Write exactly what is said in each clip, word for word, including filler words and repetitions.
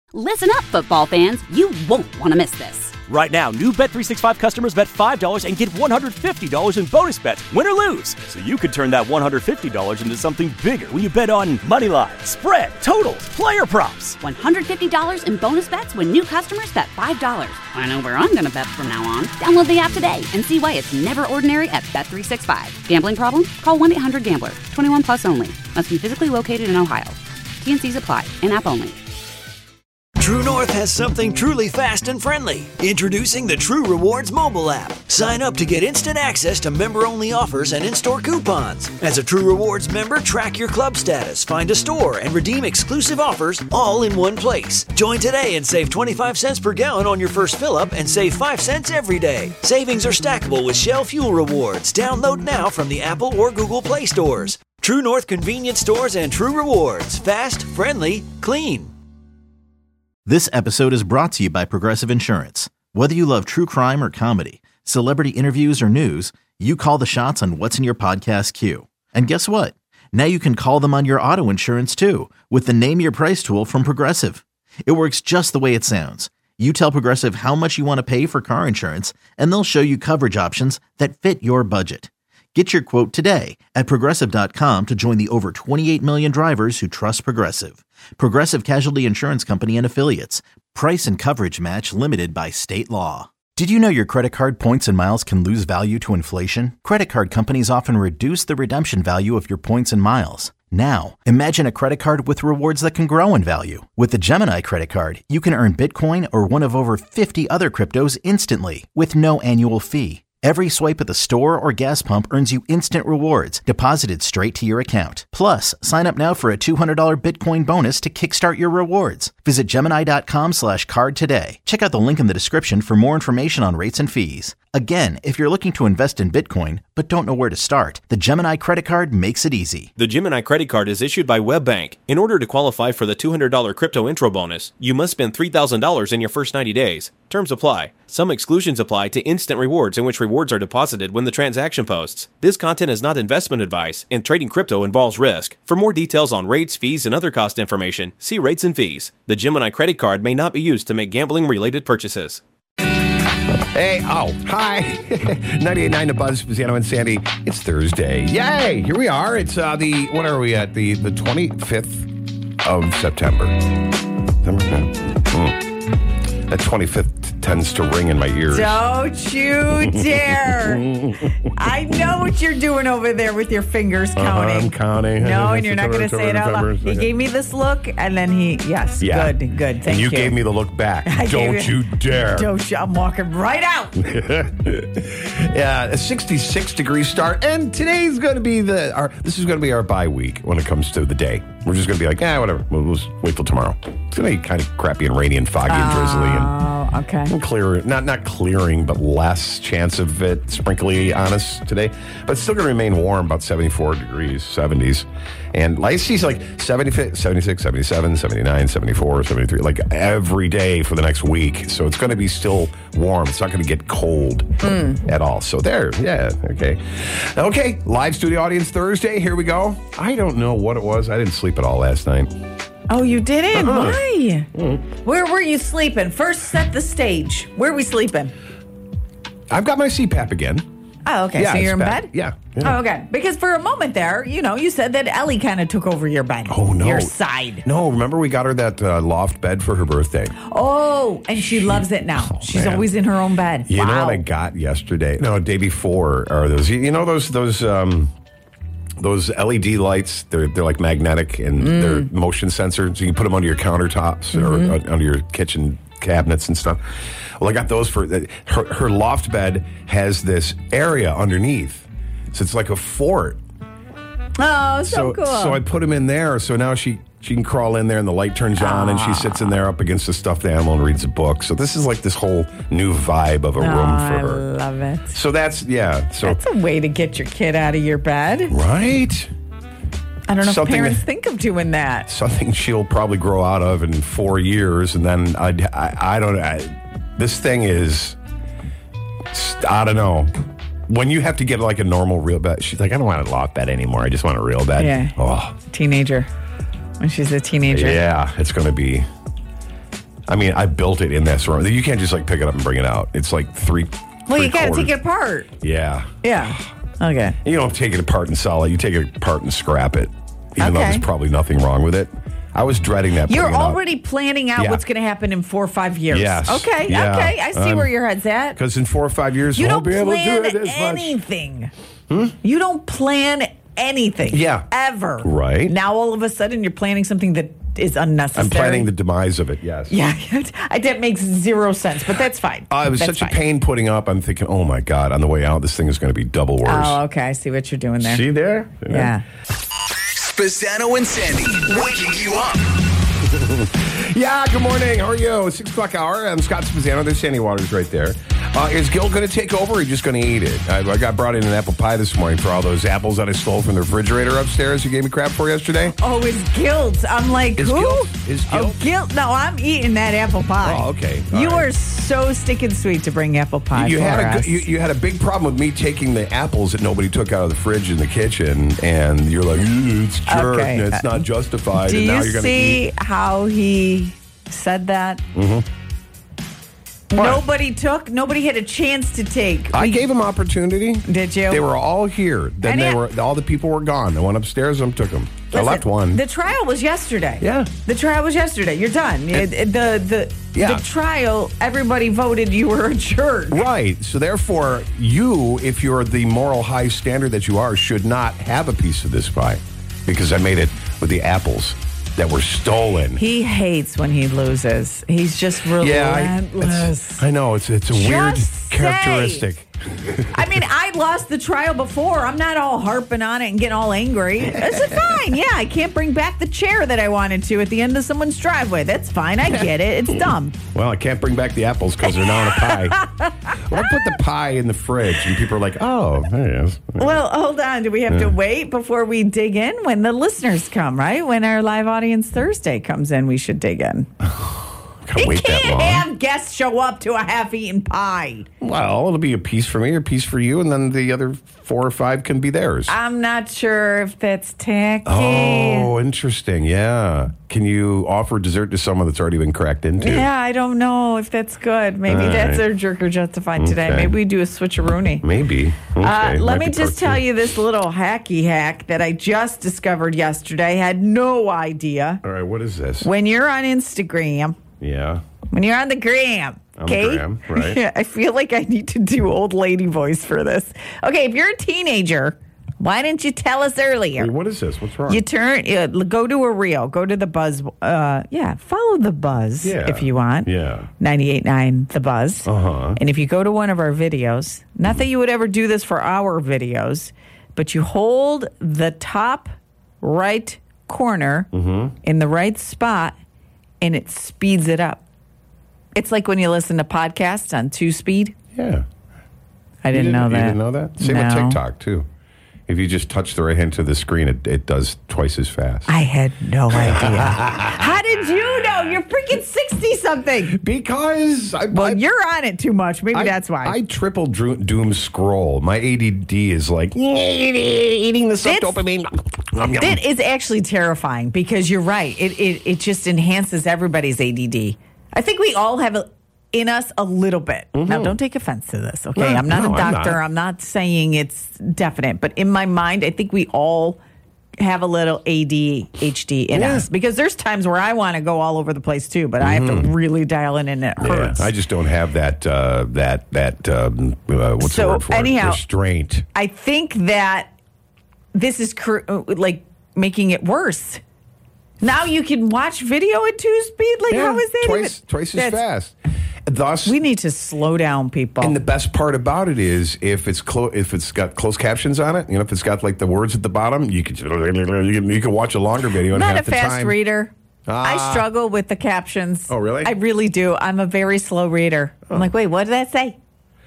Listen up, football fans. You won't want to miss this. Right now, new Bet three sixty-five customers bet five dollars and get one hundred fifty dollars in bonus bets, win or lose. So you could turn that one hundred fifty dollars into something bigger when you bet on money line, spread, totals, player props. one hundred fifty dollars in bonus bets when new customers bet five dollars. I know where I'm going to bet from now on. Download the app today and see why it's never ordinary at Bet three sixty-five. Gambling problem? Call one eight hundred gambler. twenty-one plus only. Must be physically located in Ohio. T N Cs apply. In-app only. True North has something truly fast and friendly. Introducing the True Rewards mobile app. Sign up to get instant access to member-only offers and in-store coupons. As a True Rewards member, track your club status, find a store, and redeem exclusive offers all in one place. Join today and save twenty-five cents per gallon on your first fill-up and save five cents every day. Savings are stackable with Shell Fuel Rewards. Download now from the Apple or Google Play stores. True North Convenience Stores and True Rewards. Fast, friendly, clean. This episode is brought to you by Progressive Insurance. Whether you love true crime or comedy, celebrity interviews or news, you call the shots on what's in your podcast queue. And guess what? Now you can call them on your auto insurance too with the Name Your Price tool from Progressive. It works just the way it sounds. You tell Progressive how much you want to pay for car insurance, and they'll show you coverage options that fit your budget. Get your quote today at Progressive dot com to join the over twenty-eight million drivers who trust Progressive. Progressive Casualty Insurance Company and Affiliates. Price and coverage match limited by state law. Did you know your credit card points and miles can lose value to inflation? Credit card companies often reduce the redemption value of your points and miles. Now, imagine a credit card with rewards that can grow in value. With the Gemini credit card, you can earn Bitcoin or one of over fifty other cryptos instantly with no annual fee. Every swipe at the store or gas pump earns you instant rewards deposited straight to your account. Plus, sign up now for a two hundred dollars Bitcoin bonus to kickstart your rewards. Visit Gemini.com slash card today. Check out the link in the description for more information on rates and fees. Again, if you're looking to invest in Bitcoin but don't know where to start, the Gemini credit card makes it easy. The Gemini credit card is issued by WebBank. In order to qualify for the two hundred dollars crypto intro bonus, you must spend three thousand dollars in your first ninety days. Terms apply. Some exclusions apply to instant rewards in which rewards are deposited when the transaction posts. This content is not investment advice, and trading crypto involves risk. For more details on rates, fees, and other cost information, see rates and fees. The Gemini credit card may not be used to make gambling-related purchases. Hey, oh, hi. ninety-eight point nine The Buzz, Pizzano and Sandy. It's Thursday. Yay! Here we are. It's uh, the, what are we at? The the twenty-fifth of September. Mm. That twenty-fifth tends to ring in my ears. Don't you dare. I know what you're doing over there with your fingers counting. Uh-huh, I'm counting. No, and you're not going to say it out loud. He gave me this look, and then he, yes, yeah. good, good, thank and you. you. You gave me the look back. Don't you dare. Don't you, I'm walking right out. Yeah, a sixty-six degree start, and today's going to be the, our, this is going to be our bye week when it comes to the day. We're just going to be like, yeah, whatever, we'll, we'll just wait till tomorrow. It's going to be kind of crappy and rainy and foggy and drizzly. And Oh, okay. Clear, not not clearing, but less chance of it sprinkly on us today. But it's still going to remain warm, about seventy-four degrees, seventies. And I see like seventy, seventy-six, seventy-seven, seventy-nine, seventy-four, seventy-three, like every day for the next week. So it's going to be still warm. It's not going to get cold mm. at all. So there, yeah, okay. Okay, live studio audience Thursday. Here we go. I don't know what it was. I didn't sleep at all last night. Oh, you didn't? Uh-huh. Why? Mm. Where were you sleeping? First, set the stage. Where are we sleeping? I've got my C PAP again. Oh, okay. Yeah, so you're in back. bed? Yeah, yeah. Oh, okay. Because for a moment there, you know, you said that Ellie kind of took over your bed. Oh, no. Your side. No, remember we got her that uh, loft bed for her birthday. Oh, and she, she loves it now. Oh, She's man. always in her own bed. You wow. know what I got yesterday? No, day before are those, you know those, those, um, those L E D lights, they're they're like magnetic and mm. they're motion sensors. So you can put them under your countertops mm-hmm. or under your kitchen cabinets and stuff. Well, I got those for her. Her loft bed has this area underneath, so it's like a fort. Oh, so, so cool. So I put them in there. So now she she can crawl in there and the light turns on, and she sits in there up against a stuffed animal and reads a book. So this is like this whole new vibe of a oh, room for her. I love it. So that's yeah. So that's a way to get your kid out of your bed, right? I don't know something if parents that, think of doing that. Something she'll probably grow out of in four years, and then I, I, I don't. I, this thing is, I don't know. When you have to get like a normal real bed, she's like, I don't want a loft bed anymore. I just want a real bed. Yeah. Oh, teenager. When she's a teenager. Yeah, it's going to be. I mean, I built it in that room. You can't just like pick it up and bring it out. It's like three. Well, three you got to quarters. take it apart. Yeah. Yeah. Okay. You don't take it apart and sell it. You take it apart and scrap it, even though Okay. there's probably nothing wrong with it. I was dreading that. You're putting it out. already planning out Yeah. what's going to happen in four or five years. Yes. Okay. Yeah. Okay. I see Um, where your head's at. Because in four or five years, You we'll don't be able to plan do it as much. anything. You don't plan anything. Yeah. Ever. Right. Now all of a sudden you're planning something that is unnecessary. I'm planning the demise of it, yes. Yeah. I- that makes zero sense, but that's fine. Uh, it was That's such fine. a pain putting up. I'm thinking, oh my God, on the way out, this thing is going to be double worse. Oh, okay. I see what you're doing there. See there? Yeah. Spazzano and Sandy, waking you up. Yeah, good morning. How are you? Six o'clock hour. I'm Scott Spazzano. There's Sandy Waters right there. Uh, is Gil going to take over or are you just going to eat it? I, I got brought in an apple pie this morning for all those apples that I stole from the refrigerator upstairs you gave me crap for yesterday. Oh, it's guilt. I'm like, Is who? guilt? Is Oh, guilt? guilt. No, I'm eating that apple pie. Oh, okay. All you right. are so stinking sweet to bring apple pie You for had, a, us. good- you, you had a big problem with me taking the apples that nobody took out of the fridge in the kitchen, and you're like, "Ew, it's jerk, Okay. and it's not justified. Do and now you you're gonna see eat. how he said that? Mm-hmm. Nobody took. Nobody had a chance to take. I We- gave them opportunity. Did you? They were all here. Then And they it- were all the people were gone. I went upstairs and took them. I Listen, left one. The trial was yesterday. Yeah. The trial was yesterday. You're done. It- it- the the Yeah. the trial. Everybody voted you were a jerk. Right. So therefore, you, if you're the moral high standard that you are, should not have a piece of this pie because I made it with the apples that were stolen. He hates when he loses. He's just yeah, I, relentless. it's- I know it's it's a weird Just characteristic. say. I mean, I lost the trial before. I'm not all harping on it and getting all angry. That's fine. Yeah, I can't bring back the chair that I wanted to at the end of someone's driveway. That's fine. I get it. It's dumb. Well, I can't bring back the apples because they're now in a pie. Well, I put the pie in the fridge, and people are like, "Oh, there it is." Well, hold on. Do we have to wait before we dig in? When the listeners come, right? When our live audience Thursday comes in, we should dig in. Can't You wait that can't long. have guests show up to a half-eaten pie. Well, it'll be a piece for me, a piece for you, and then the other four or five can be theirs. I'm not sure if that's tacky. Oh, interesting. Yeah. Can you offer dessert to someone that's already been cracked into? Yeah, I don't know if that's good. Maybe All that's right. our jerk or justified today. Okay. Maybe we do a switcheroony. Maybe. Okay. Uh, let Might me be just part tell two. you this little hacky hack that I just discovered yesterday. I had no idea. All right, what is this? When you're on Instagram, Yeah. when you're on the gram, On the okay? gram, right. Yeah, I feel like I need to do old lady voice for this. Okay, if you're a teenager, why didn't you tell us earlier? Wait, what is this? What's wrong? You turn, uh, go to a reel, go to the Buzz. Uh, yeah, follow the Buzz Yeah. if you want. Yeah. ninety-eight point nine The Buzz. Uh-huh. And if you go to one of our videos, not that you would ever do this for our videos, but you hold the top right corner Mm-hmm. in the right spot and it speeds it up. It's like when you listen to podcasts on two speed. Yeah. I You didn't, know that. You didn't know that? Same with No. TikTok, too. If you just touch the right hand to the screen, it, it does twice as fast. I had no idea. How did you know? You're freaking sixty-something. Because I, Well, I, you're on it too much. Maybe I- that's why. I triple dro- doom scroll. My A D D is like eating the stuff That's- dopamine. Yum, yum. That is actually terrifying because you're right. It, it it just enhances everybody's A D D. I think we all have a, in us a little bit. Now, don't take offense to this, okay? No, I'm not no, a I'm doctor. not. I'm not saying it's definite, but in my mind, I think we all have a little A D H D in Yeah. us because there's times where I want to go all over the place too, but I have to really dial in and it Yeah, hurts. I just don't have that uh, that that um, uh, what's So, the word for anyhow- it? Restraint. I think that this is cr- uh, like making it worse. Now you can watch video at two speed. Like, Yeah, how is that twice even? twice as That's- fast? Thus, We need to slow down, people. and the best part about it is if it's clo- if it's got closed captions on it, you know, if it's got like the words at the bottom, you can you can, you can watch a longer video in I'm not half a the fast time. reader. Ah. I struggle with the captions. Oh, really? I really do. I'm a very slow reader. I'm like, wait, what did that say?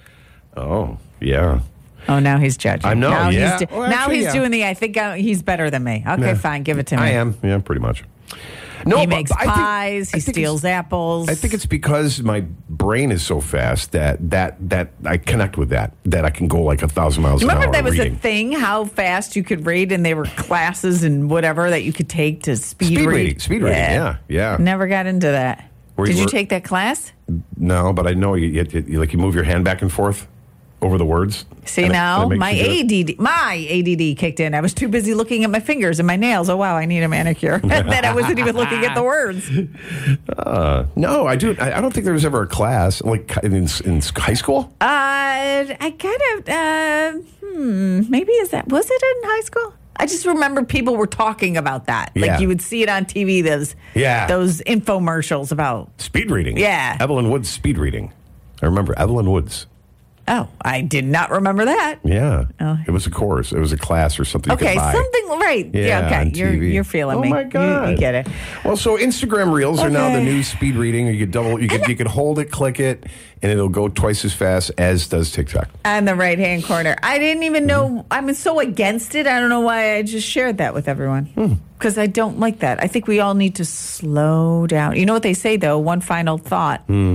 Oh, yeah. Oh, now he's judging. I know, Now yeah. he's, do- Well, now actually, he's yeah. doing the. I think I, he's better than me. Okay, Yeah. fine, give it to me. I am, yeah, pretty much. No, he but- makes but I think- pies. I he think steals it's- apples. I think it's because my brain is so fast that that that I connect with that that I can go like a thousand miles Remember an hour that was reading. a thing, how fast you could read, and they were classes and whatever that you could take to speed, Speed read. reading, speed reading, yeah, yeah. Never got into that. Where Did you were- take that class? No, but I know you, you, you like you move your hand back and forth over the words. See, and it- now and it makes my you do it. A D D, my A D D kicked in. I was too busy looking at my fingers and my nails. Oh, wow, I need a manicure. And then I wasn't even looking at the words. Uh, no, I do. I, I don't think there was ever a class like in, in high school. Uh, I kind of, uh, hmm, maybe is that, was it in high school? I just remember people were talking about that. Yeah. Like you would see it on T V, those, Yeah. those infomercials about, Speed reading. Yeah. Evelyn Woods speed reading. I remember Evelyn Woods. oh, I did not remember that. Yeah. Oh. It was a course. It was a class or something you Okay, could buy. something, right. Yeah, Yeah, okay. on You're, T V. you're feeling oh me. my God. You, you get it. Well, so Instagram Reels are now the Okay. new speed reading. You could double, you could, you could hold it, click it, and it'll go twice as fast as does TikTok. On the right hand corner. I didn't even know. Mm-hmm. I'm so against it. I don't know why I just shared that with everyone. Hmm. Because I don't like that. I think we all need to slow down. You know what they say, though? One final thought. Hmm.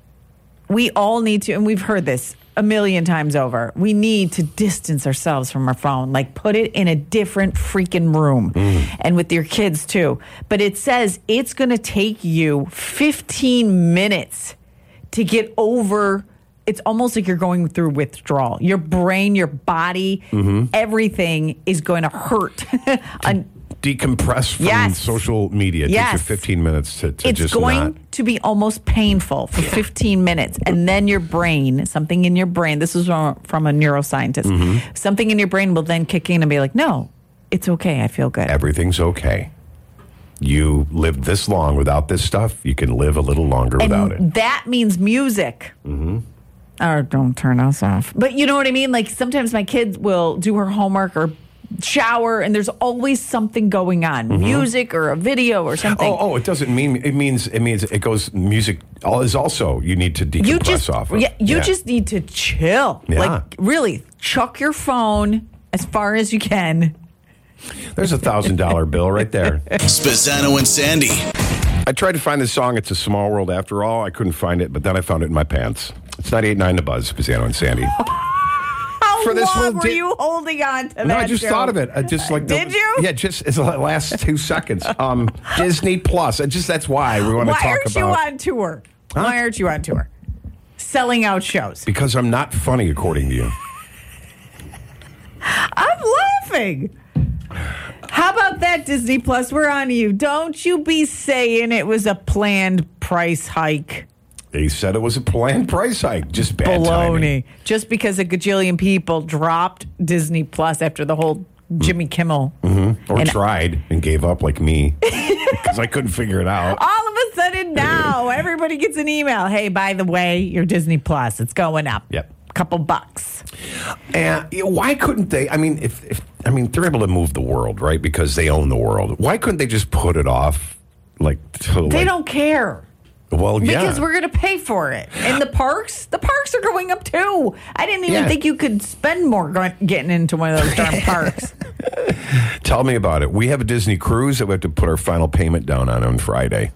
We all need to, and we've heard this a million times over, we need to distance ourselves from our phone. Like put it in a different freaking room. And with your kids, too. But it says it's going to take you fifteen minutes to get over. It's almost like you're going through withdrawal. Your brain, your body, everything is going to hurt. Un- Decompress from Yes. social media. It takes Yes. you fifteen minutes to, to it's just going not. to be almost painful for fifteen minutes. And then your brain, something in your brain, this is from, from a neuroscientist, Mm-hmm. something in your brain will then kick in and be like, no, it's okay. I feel good. Everything's okay. You lived this long without this stuff. You can live a little longer without it. And that means music. Mm-hmm. Or don't turn us off. But you know what I mean? Like sometimes my kids will do her homework or shower, and there's always something going on, music or a video or something. Oh, oh, it doesn't mean it means it means it goes music is also you need to decompress you just, off of. yeah, you just need to chill. Yeah. Like really, chuck your phone as far as you can. There's a thousand dollar bill right there. Spezzano and Sandy. I tried to find this song. It's a small world after all. I couldn't find it, but then I found it in my pants. It's ninety-eight point nine The Buzz, Spezzano and Sandy. How For this long whole were di- you holding on to that? No, I just joke? thought of it. I just like the, Did you? Yeah, just it's the last two seconds. Um, Disney Plus. I just that's why we want to Why talk aren't you about on tour? Why aren't you on tour? Selling out shows. because I'm not funny according to you. I'm laughing. How about that, Disney Plus? We're on to you. Don't you be saying it was a planned price hike. They said it was a planned price hike. Just bad timing. Baloney. Just because a gajillion people dropped Disney Plus after the whole Jimmy Kimmel. Or And- tried and gave up like me because I couldn't figure it out. All of a sudden now, everybody gets an email. Hey, by the way, your Disney Plus, it's going up. Yep. Couple bucks. And you know, why couldn't they? I mean, if, if I mean, they're able to move the world, right? Because they own the world. Why couldn't they just put it off? Like, till, They like- don't care. Well, yeah. Because we're going to pay for it. And the parks, the parks are going up too. I didn't even Yeah. think you could spend more going, getting into one of those darn parks. Tell me about it. We have a Disney cruise that we have to put our final payment down on on Friday.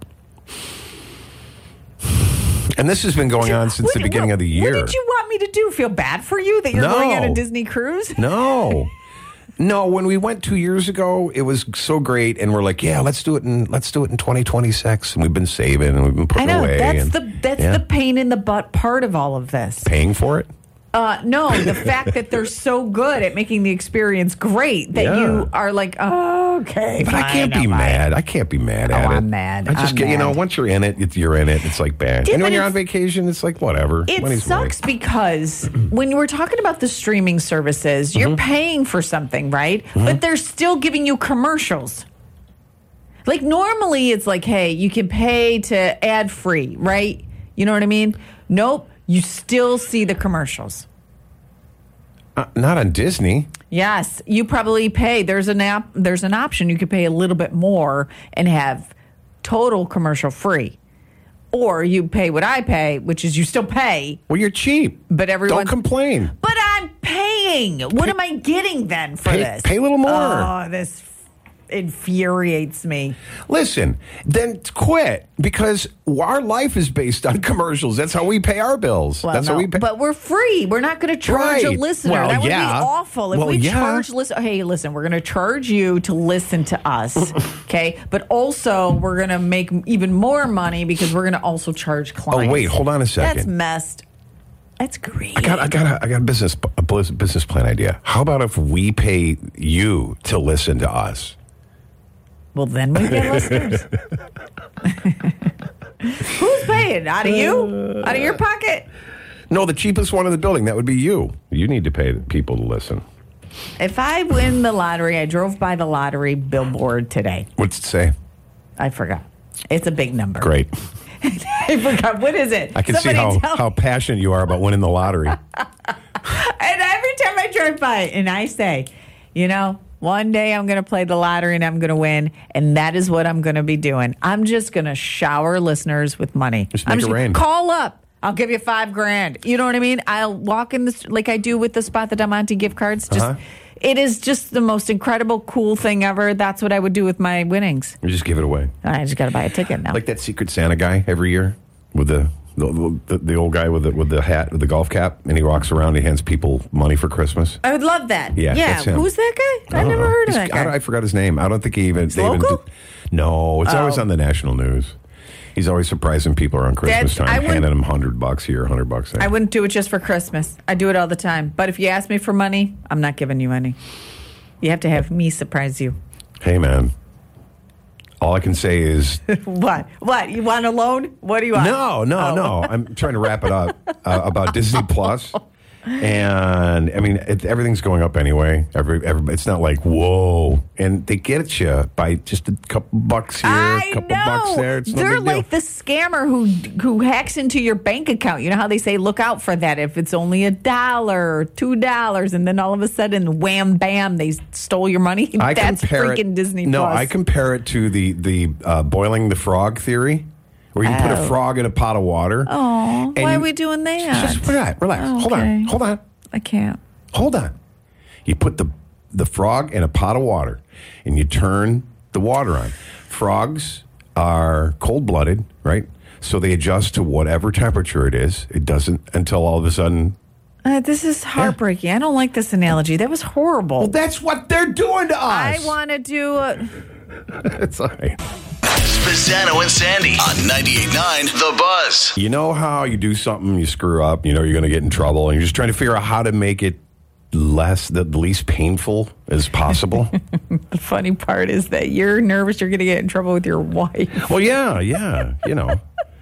And this has been going on since What- the beginning what- of the year. What did you want me to do? Feel bad for you that you're No. going on a Disney cruise? No. No, when we went two years ago, it was so great, and we're like, "Yeah, let's do it in let's do it in twenty twenty-six." And we've been saving, and we've been I putting know. away. That's and, the that's yeah. the pain in the butt part of all of this. paying for it. Uh, no, the fact that they're so good at making the experience great that Yeah. you are like, oh, okay. But I fine, can't be I'll buy it." mad. I can't be mad Oh, at it. I'm mad. I just I'm get you know mad. once you're in it, it's, you're in it. It's like bad. Yeah, and when but you're on it's- vacation, it's like whatever. It Money's money. sucks because when we're talking about the streaming services, you're paying for something, right? But they're still giving you commercials. Like normally it's like, hey, you can pay to ad free, right? You know what I mean? Nope. You still see the commercials. Uh, not on Disney. Yes, you probably pay. There's an app. There's an option. You could pay a little bit more and have total commercial free, or you pay what I pay, which is you still pay, Well, you're cheap. but everyone. Don't complain. But I'm paying. What am I getting then for Pay- this? pay a little more. Oh, this infuriates me. Listen, then quit because our life is based on commercials. That's how we pay our bills. Well, That's no, how we pay. but we're free. We're not going to charge a Right. listener. Well, that would yeah. be awful. If Well, we yeah. charge listen, hey, listen, we're going to charge you to listen to us, okay? But also, we're going to make even more money because we're going to also charge clients. Oh, wait, hold on a second. That's messed. That's great. I got, I got, a, I got a business, a business plan idea. How about if we pay you to listen to us? Well, then we get listeners. Who's paying? Out of you? Out of your pocket? No, the cheapest one in the building. That would be you. You need to pay people to listen. If I win the lottery, I drove by the lottery billboard today. What's it say? I forgot. It's a big number. Great. I forgot. What is it? I can Somebody see how, tell how me. passionate you are about winning the lottery. And every time I drive by it, and I say, you know, one day I'm going to play the lottery and I'm going to win, and that is what I'm going to be doing. I'm just going to shower listeners with money. Just I'm make it rain. Call up. I'll give you five grand. You know what I mean? I'll walk in the like I do with the Spot the Diamante gift cards. Just Uh-huh. it is just the most incredible, cool thing ever. That's what I would do with my winnings. You just give it away. I just got to buy a ticket now. Like that Secret Santa guy every year with the the, the, the old guy with the, with the hat, with the golf cap, and he walks around and he hands people money for Christmas. I would love that. Yeah, yeah. that's him. Who's that guy? I I don't never know. heard of He's- that I, guy. don't- I forgot his name. I don't think he even. He's they even local? did- no, it's always Oh. on the national news. He's always surprising people around Christmas That's- I time, wouldn't- handing them hundred bucks here, hundred bucks there. I wouldn't do it just for Christmas. I do it all the time. But if you ask me for money, I'm not giving you any. You have to have me surprise you. Hey, man. All I can say is What? What? You want a loan? What do you want? no, no, Oh. no. I'm trying to wrap it up uh, about Disney Plus. And I mean, it, everything's going up anyway. Every, every, it's not like whoa, and they get you by just a couple bucks here, I a couple know. bucks there. It's no They're big deal. like the scammer who who hacks into your bank account. You know how they say, look out for that if it's only a dollar or two dollars, and then all of a sudden, wham, bam, they stole your money. I That's compare freaking it, Disney No, Plus. I compare it to the the uh, boiling the frog theory, where you put a Oh. frog in a pot of water. Oh, and why you- are we doing that? Just relax, relax. Hold Okay. on, hold on, I can't. hold on. You put the the frog in a pot of water, and you turn the water on. Frogs are cold blooded, right? So they adjust to whatever temperature it is. It doesn't until all of a sudden. Uh, this is heartbreaking. I don't like this analogy. That was horrible. Well, that's what they're doing to I us. want to do. A, It's all right. Spazzano and Sandy on ninety-eight point nine The Buzz. You know how you do something, you screw up, you know you're going to get in trouble, and you're just trying to figure out how to make it less, the least painful as possible? the funny part is that you're nervous you're going to get in trouble with your wife. Well, yeah, yeah, you know.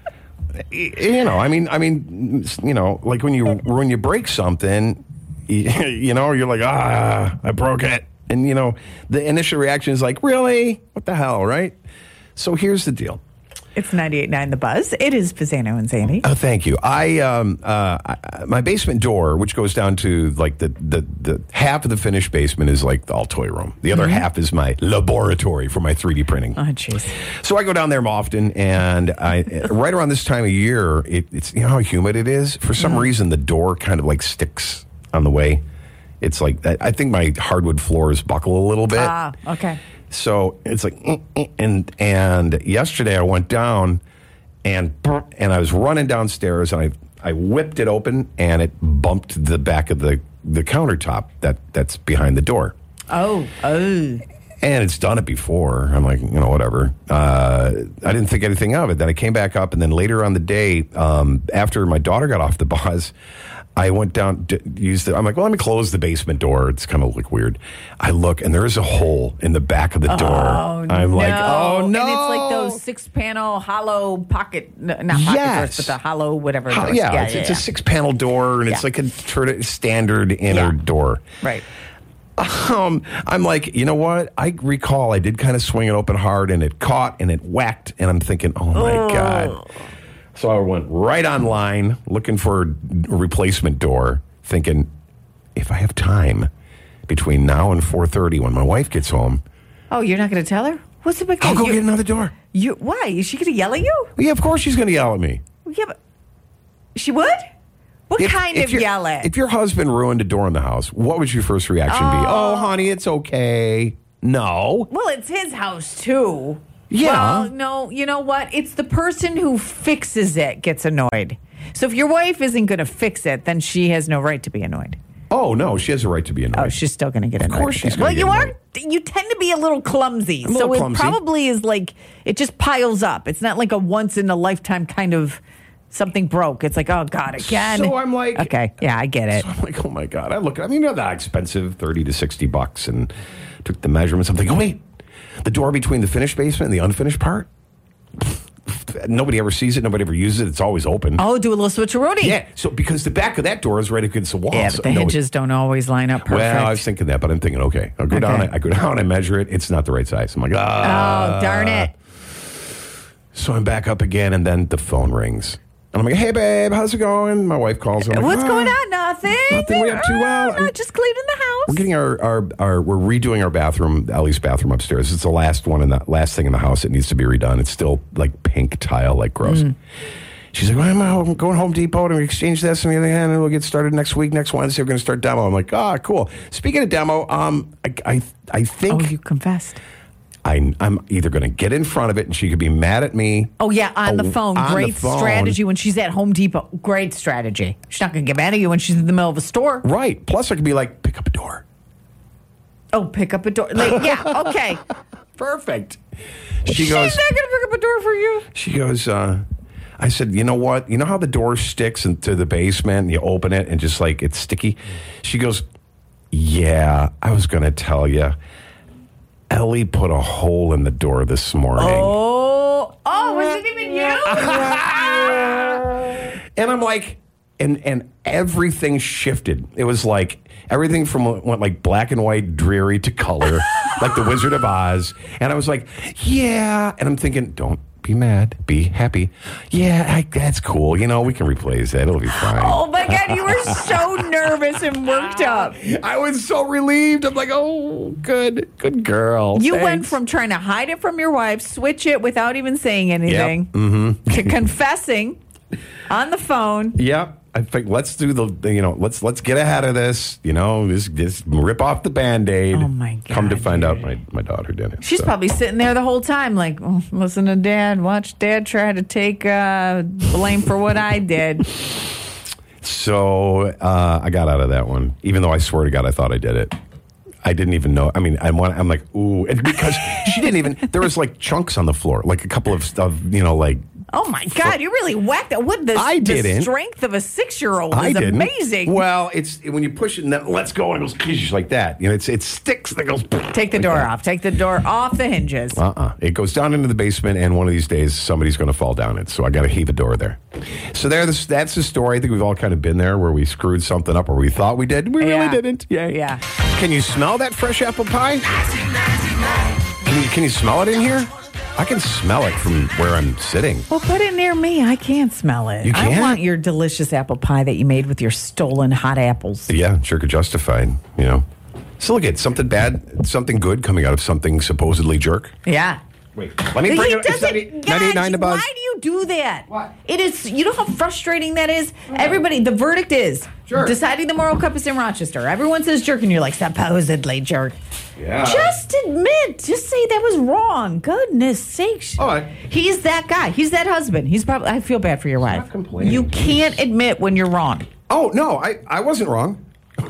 Y- You know, I mean, I mean, you know, like when you when you break something, you, you know, you're like, ah, I broke it, and you know, the initial reaction is like, really, what the hell, right? So here's the deal. It's ninety-eight point nine The Buzz. It is Pisano and Sandy. Oh, thank you. I, um, uh, I, my basement door, which goes down to like the, the, the half of the finished basement is like the all toy room. The other half is my laboratory for my three D printing. Oh, jeez. So I go down there often, and I right around this time of year, it, it's you know how humid it is. For some reason, the door kind of like sticks on the way. It's like I I think my hardwood floors buckle a little bit. Ah, okay. So it's like, eh, eh, and and yesterday I went down, and and I was running downstairs, and I I whipped it open, and it bumped the back of the the countertop that that's behind the door. Oh, oh. And it's done it before. I'm like, you know, whatever. Uh, I didn't think anything of it. Then I came back up, and then later on the day, um, after my daughter got off the bus, I went down to use the. I'm like, well, let me close the basement door. It's kind of like weird. I look, and there is a hole in the back of the door. Oh, I'm no. like, oh no! And it's like those six-panel hollow pocket, n- not pocket Yes. doors, but the hollow whatever. Ho- doors. yeah, yeah, it's, yeah, it's yeah. a six-panel door, and it's Yeah. like a tur- standard inner Yeah. door. Right. Um, I'm like, you know what? I recall I did kind of swing it open hard, and it caught and it whacked, and I'm thinking, oh my god. So I went right online looking for a replacement door, thinking if I have time between now and four thirty when my wife gets home, Oh, you're not going to tell her? What's the big deal? I'll go you, get another door. you, why? Is she going to yell at you? Yeah, of course she's going to yell at me. Yeah, but she would? What If- kind if of your- yell at? If your husband ruined a door in the house, what would your first reaction be? Oh, honey, it's okay. No. Well, it's his house, too. Yeah. Well, no, you know what? It's the person who fixes it gets annoyed. So if your wife isn't going to fix it, then she has no right to be annoyed. Oh, no, she has a right to be annoyed. Oh, she's still going to get annoyed. Of course she's Well, going to you get are. annoyed. You tend to be a little clumsy. I'm a little so it clumsy. probably is like, it just piles up. It's not like a once in a lifetime kind of something broke. It's like, oh, God, again. So I'm like... Okay, yeah, I get it. So I'm like, oh, my God. I look, I mean, they're that expensive, thirty to sixty bucks, and took the measurements. I'm thinking, oh, wait, the door between the finished basement and the unfinished part? Nobody ever sees it. Nobody ever uses it. It's always open. Oh, do a little switcheroonie. Yeah, so because the back of that door is right against the wall. Yeah, so but the no, hinges don't always line up perfect. Well, I was thinking that, but I'm thinking, okay, I'll go Okay. down. I, I go down. I measure it. It's not the right size. I'm like, ah. Oh, darn it. So I'm back up again, and then the phone rings. And I'm like, hey, babe, how's it going? My wife calls. I'm like, What's "Ah, going on? Nothing. Nothing. We up to well. Oh, not just cleaning the house. We're getting our, our, our, we're redoing our bathroom, Ellie's bathroom upstairs. It's the last one in the last thing in the house. It needs to be redone. It's still like pink tile, like gross. Mm. She's like, well, I'm home, going Home Depot to exchange this and the other hand, and we'll get started next week. Next Wednesday, we're going to start demo. I'm like, ah, cool. Speaking of demo, um, I, I, I think Oh, you confessed. I, I'm either going to get in front of it, and she could be mad at me. Oh, yeah, on the phone. on Great the phone. strategy when she's at Home Depot. Great strategy. She's not going to get mad at you when she's in the middle of a store. Right. Plus, I could be like, pick up a door. Oh, pick up a door. Like, yeah, okay. Perfect. She She's goes. not going to pick up a door for you. She goes. Uh, I said, you know what? You know how the door sticks into the basement, and you open it, and just like it's sticky. She goes, yeah. I was going to tell you. Ellie put a hole in the door this morning. Oh, oh, was it even you? And I'm like, and and everything shifted. It was like everything from went like black and white, dreary to color, like the Wizard of Oz. And I was like, yeah. And I'm thinking, don't be mad, be happy. Yeah, I, that's cool. You know, we can replace that. It'll be fine. Oh, my God, you were so nervous and worked up. I was so relieved. I'm like, oh, good, good girl. You Thanks. went from trying to hide it from your wife, switch it without even saying anything, Yep. Mm-hmm. to confessing on the phone. Yep. I think let's do the, you know, let's let's get ahead of this. You know, just, just rip off the Band-Aid. Oh, my God, Come to find dude. out my, my daughter did it. She's so. probably sitting there the whole time like, oh, listen to Dad, watch Dad try to take uh, blame for what I did. So uh, I got out of that one, even though I swear to God I thought I did it. I didn't even know. I mean, I'm, I'm like, ooh. And because she didn't even, there was like chunks on the floor, like a couple of stuff, you know, like. Oh, my God, you really whacked it. What the, I the didn't. strength of a six-year-old I is didn't. amazing. Well, it's when you push it and then let's go and it goes just like that. You know, it's it sticks and it goes. Take the like door that. off. Take the door off the hinges. Uh-uh. It goes down into the basement, and one of these days somebody's going to fall down it. So I got to heave a door there. So there, this, that's the story. I think we've all kind of been there where we screwed something up, or we thought we did. We Yeah. really didn't. Yeah. Yeah. Can you smell that fresh apple pie? Can you, can you smell it in here? I can smell it from where I'm sitting. Well, put it near me. I can't smell it. You I can't? want your delicious apple pie that you made with your stolen hot apples. Yeah, sure could justified, you know. So look at something bad, something good coming out of something supposedly jerk. Yeah. Wait, let me bring He it. It's doesn't. ninety- Guys, ninety-nine to buzz. why do you do that? What? It is. You know how frustrating that is. Everybody. The verdict is Sure. deciding the moral compass in Rochester. Everyone says jerk, and you're like supposedly jerk. Yeah. Just admit. Just say that was wrong. Goodness sakes. All right. He's that guy. He's that husband. He's probably. I feel bad for your wife. not complaining. You can't admit when you're wrong. Oh no, I, I wasn't wrong.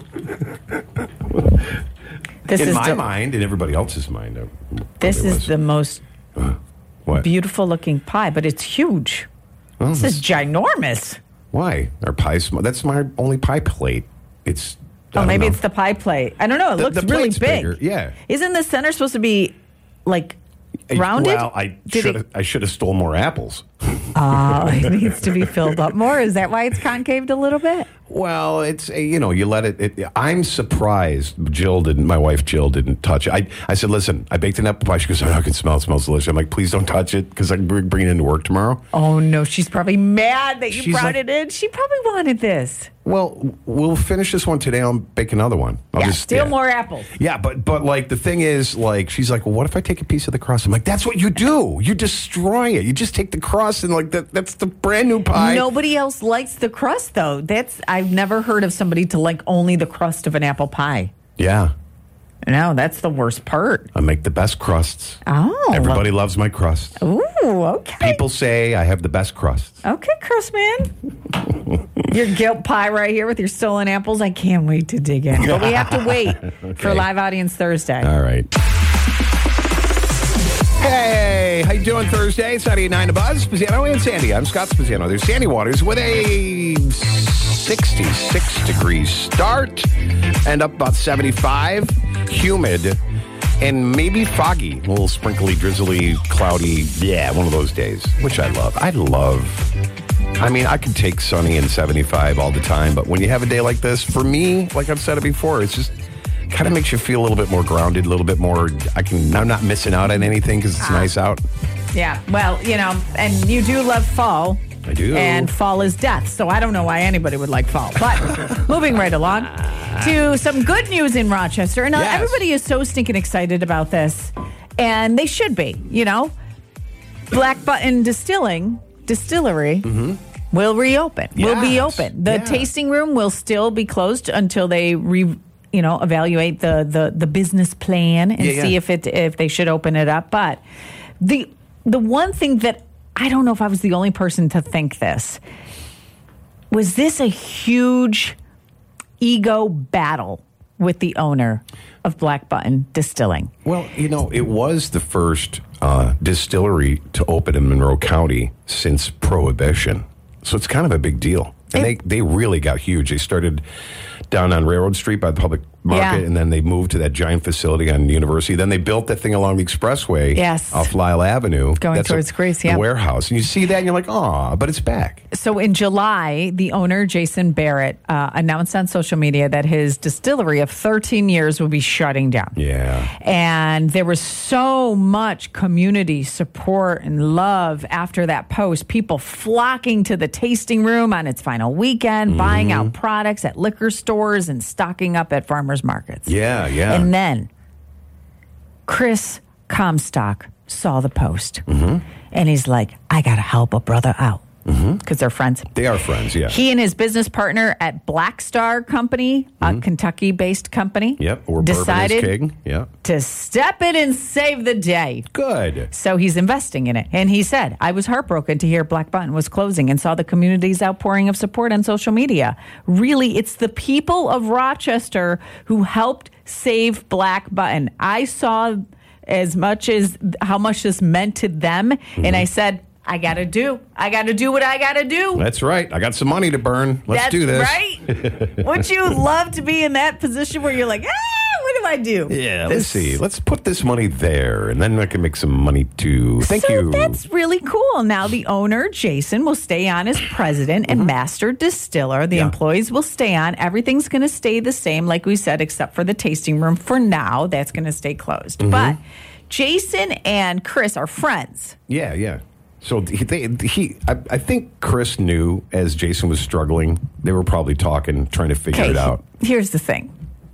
This in is my the, mind, in everybody else's mind. I This probably is was. the most what? beautiful looking pie, but it's huge. Oh, This is ginormous. Why? Our pie sm- That's my only pie plate. It's. I Oh, don't maybe know. it's the pie plate. I don't know. It The- looks the really plate's big. bigger, yeah. Isn't the center supposed to be like rounded? Well, I Did should it- have. I should have stole more apples. Oh, it needs to be filled up more. Is that why it's concaved a little bit? Well, it's a, you know, you let it, it. I'm surprised Jill didn't. My wife Jill didn't touch it. I, I said, listen, I baked an apple pie. She goes, oh, I can smell it. It smells delicious. I'm like, please don't touch it because I can bring bring it into work tomorrow. Oh no, she's probably mad that you She's brought like- it in. She probably wanted this. Well, we'll finish this one today. I'll bake another one. I'll yeah, just steal yeah. more apples. Yeah, but but like the thing is, like she's like, well, what if I take a piece of the crust? I'm like, that's what you do. You destroy it. You just take the crust and like that. That's the brand new pie. Nobody else likes the crust though. That's I've never heard of somebody to like only the crust of an apple pie. Yeah. No, that's the worst part. I make the best crusts. Oh. Everybody loves my crust. Ooh, okay. People say I have the best crusts. Okay, crust man. Your guilt pie right here with your stolen apples. I can't wait to dig in. But we have to wait Okay. for Live Audience Thursday. All right. Hey, how you doing Thursday? It's ninety-eight point nine The Buzz. Spaziano and Sandy. I'm Scott Spaziano. There's Sandy Waters with a sixty-six degree start and up about seventy-five. Humid and maybe foggy. A little sprinkly, drizzly, cloudy. Yeah, one of those days, which I love. I love. I mean, I can take sunny and seventy-five all the time, but when you have a day like this, for me, like I've said it before, it's just kind of makes you feel a little bit more grounded, a little bit more. I can. I'm not missing out on anything because it's ah. nice out. Yeah. Well, you know, and you do love fall. I do. And fall is death. So I don't know why anybody would like fall. But moving right along to some good news in Rochester. Now, yes. Everybody is so stinking excited about this. And they should be, you know. Black Button Distilling, Distillery mm-hmm. will reopen. Yes. Will be open. The yeah. tasting room will still be closed until they re, you know, evaluate the, the, the business plan and yeah, see yeah. if it if they should open it up. But the the one thing that I don't know if I was the only person to think this. Was this a huge ego battle with the owner of Black Button Distilling? Well, you know, it was the first uh, distillery to open in Monroe County since Prohibition. So it's kind of a big deal. And it, they, they really got huge. They started down on Railroad Street by the public market, yeah. and then they moved to that giant facility on University. Then they built that thing along the expressway yes. off Lyle Avenue. Going That's towards a, Greece, yeah. warehouse. And you see that, and you're like, aw, but it's back. So in July, the owner, Jason Barrett, uh, announced on social media that his distillery of thirteen years will be shutting down. Yeah. And there was so much community support and love after that post. People flocking to the tasting room on its final weekend, mm-hmm. buying out products at liquor stores and stocking up at farmers markets. Yeah, yeah. And then Chris Comstock saw the post. Mm-hmm. And he's like, I got to help a brother out. Because mm-hmm. they're friends. They are friends, yeah. He and his business partner at Black Star Company, mm-hmm. a Kentucky-based company, yep, or decided King. Yep. to step in and save the day. Good. So he's investing in it. And he said, I was heartbroken to hear Black Button was closing and saw the community's outpouring of support on social media. Really, it's the people of Rochester who helped save Black Button. I saw as much as how much this meant to them, mm-hmm. and I said, I got to do. I got to do what I got to do. That's right. I got some money to burn. Let's That's do this. Right. Wouldn't you love to be in that position where you're like, ah, what do I do? Yeah, this... let's see. Let's put this money there, and then I can make some money too. Thank so you. That's really cool. Now the owner, Jason, will stay on as president and mm-hmm. master distiller. The yeah. employees will stay on. Everything's going to stay the same, like we said, except for the tasting room. For now, that's going to stay closed. Mm-hmm. But Jason and Chris are friends. Yeah, yeah. So he, they, he I, I think Chris knew as Jason was struggling. They were probably talking, trying to figure okay, it out. Here's the thing.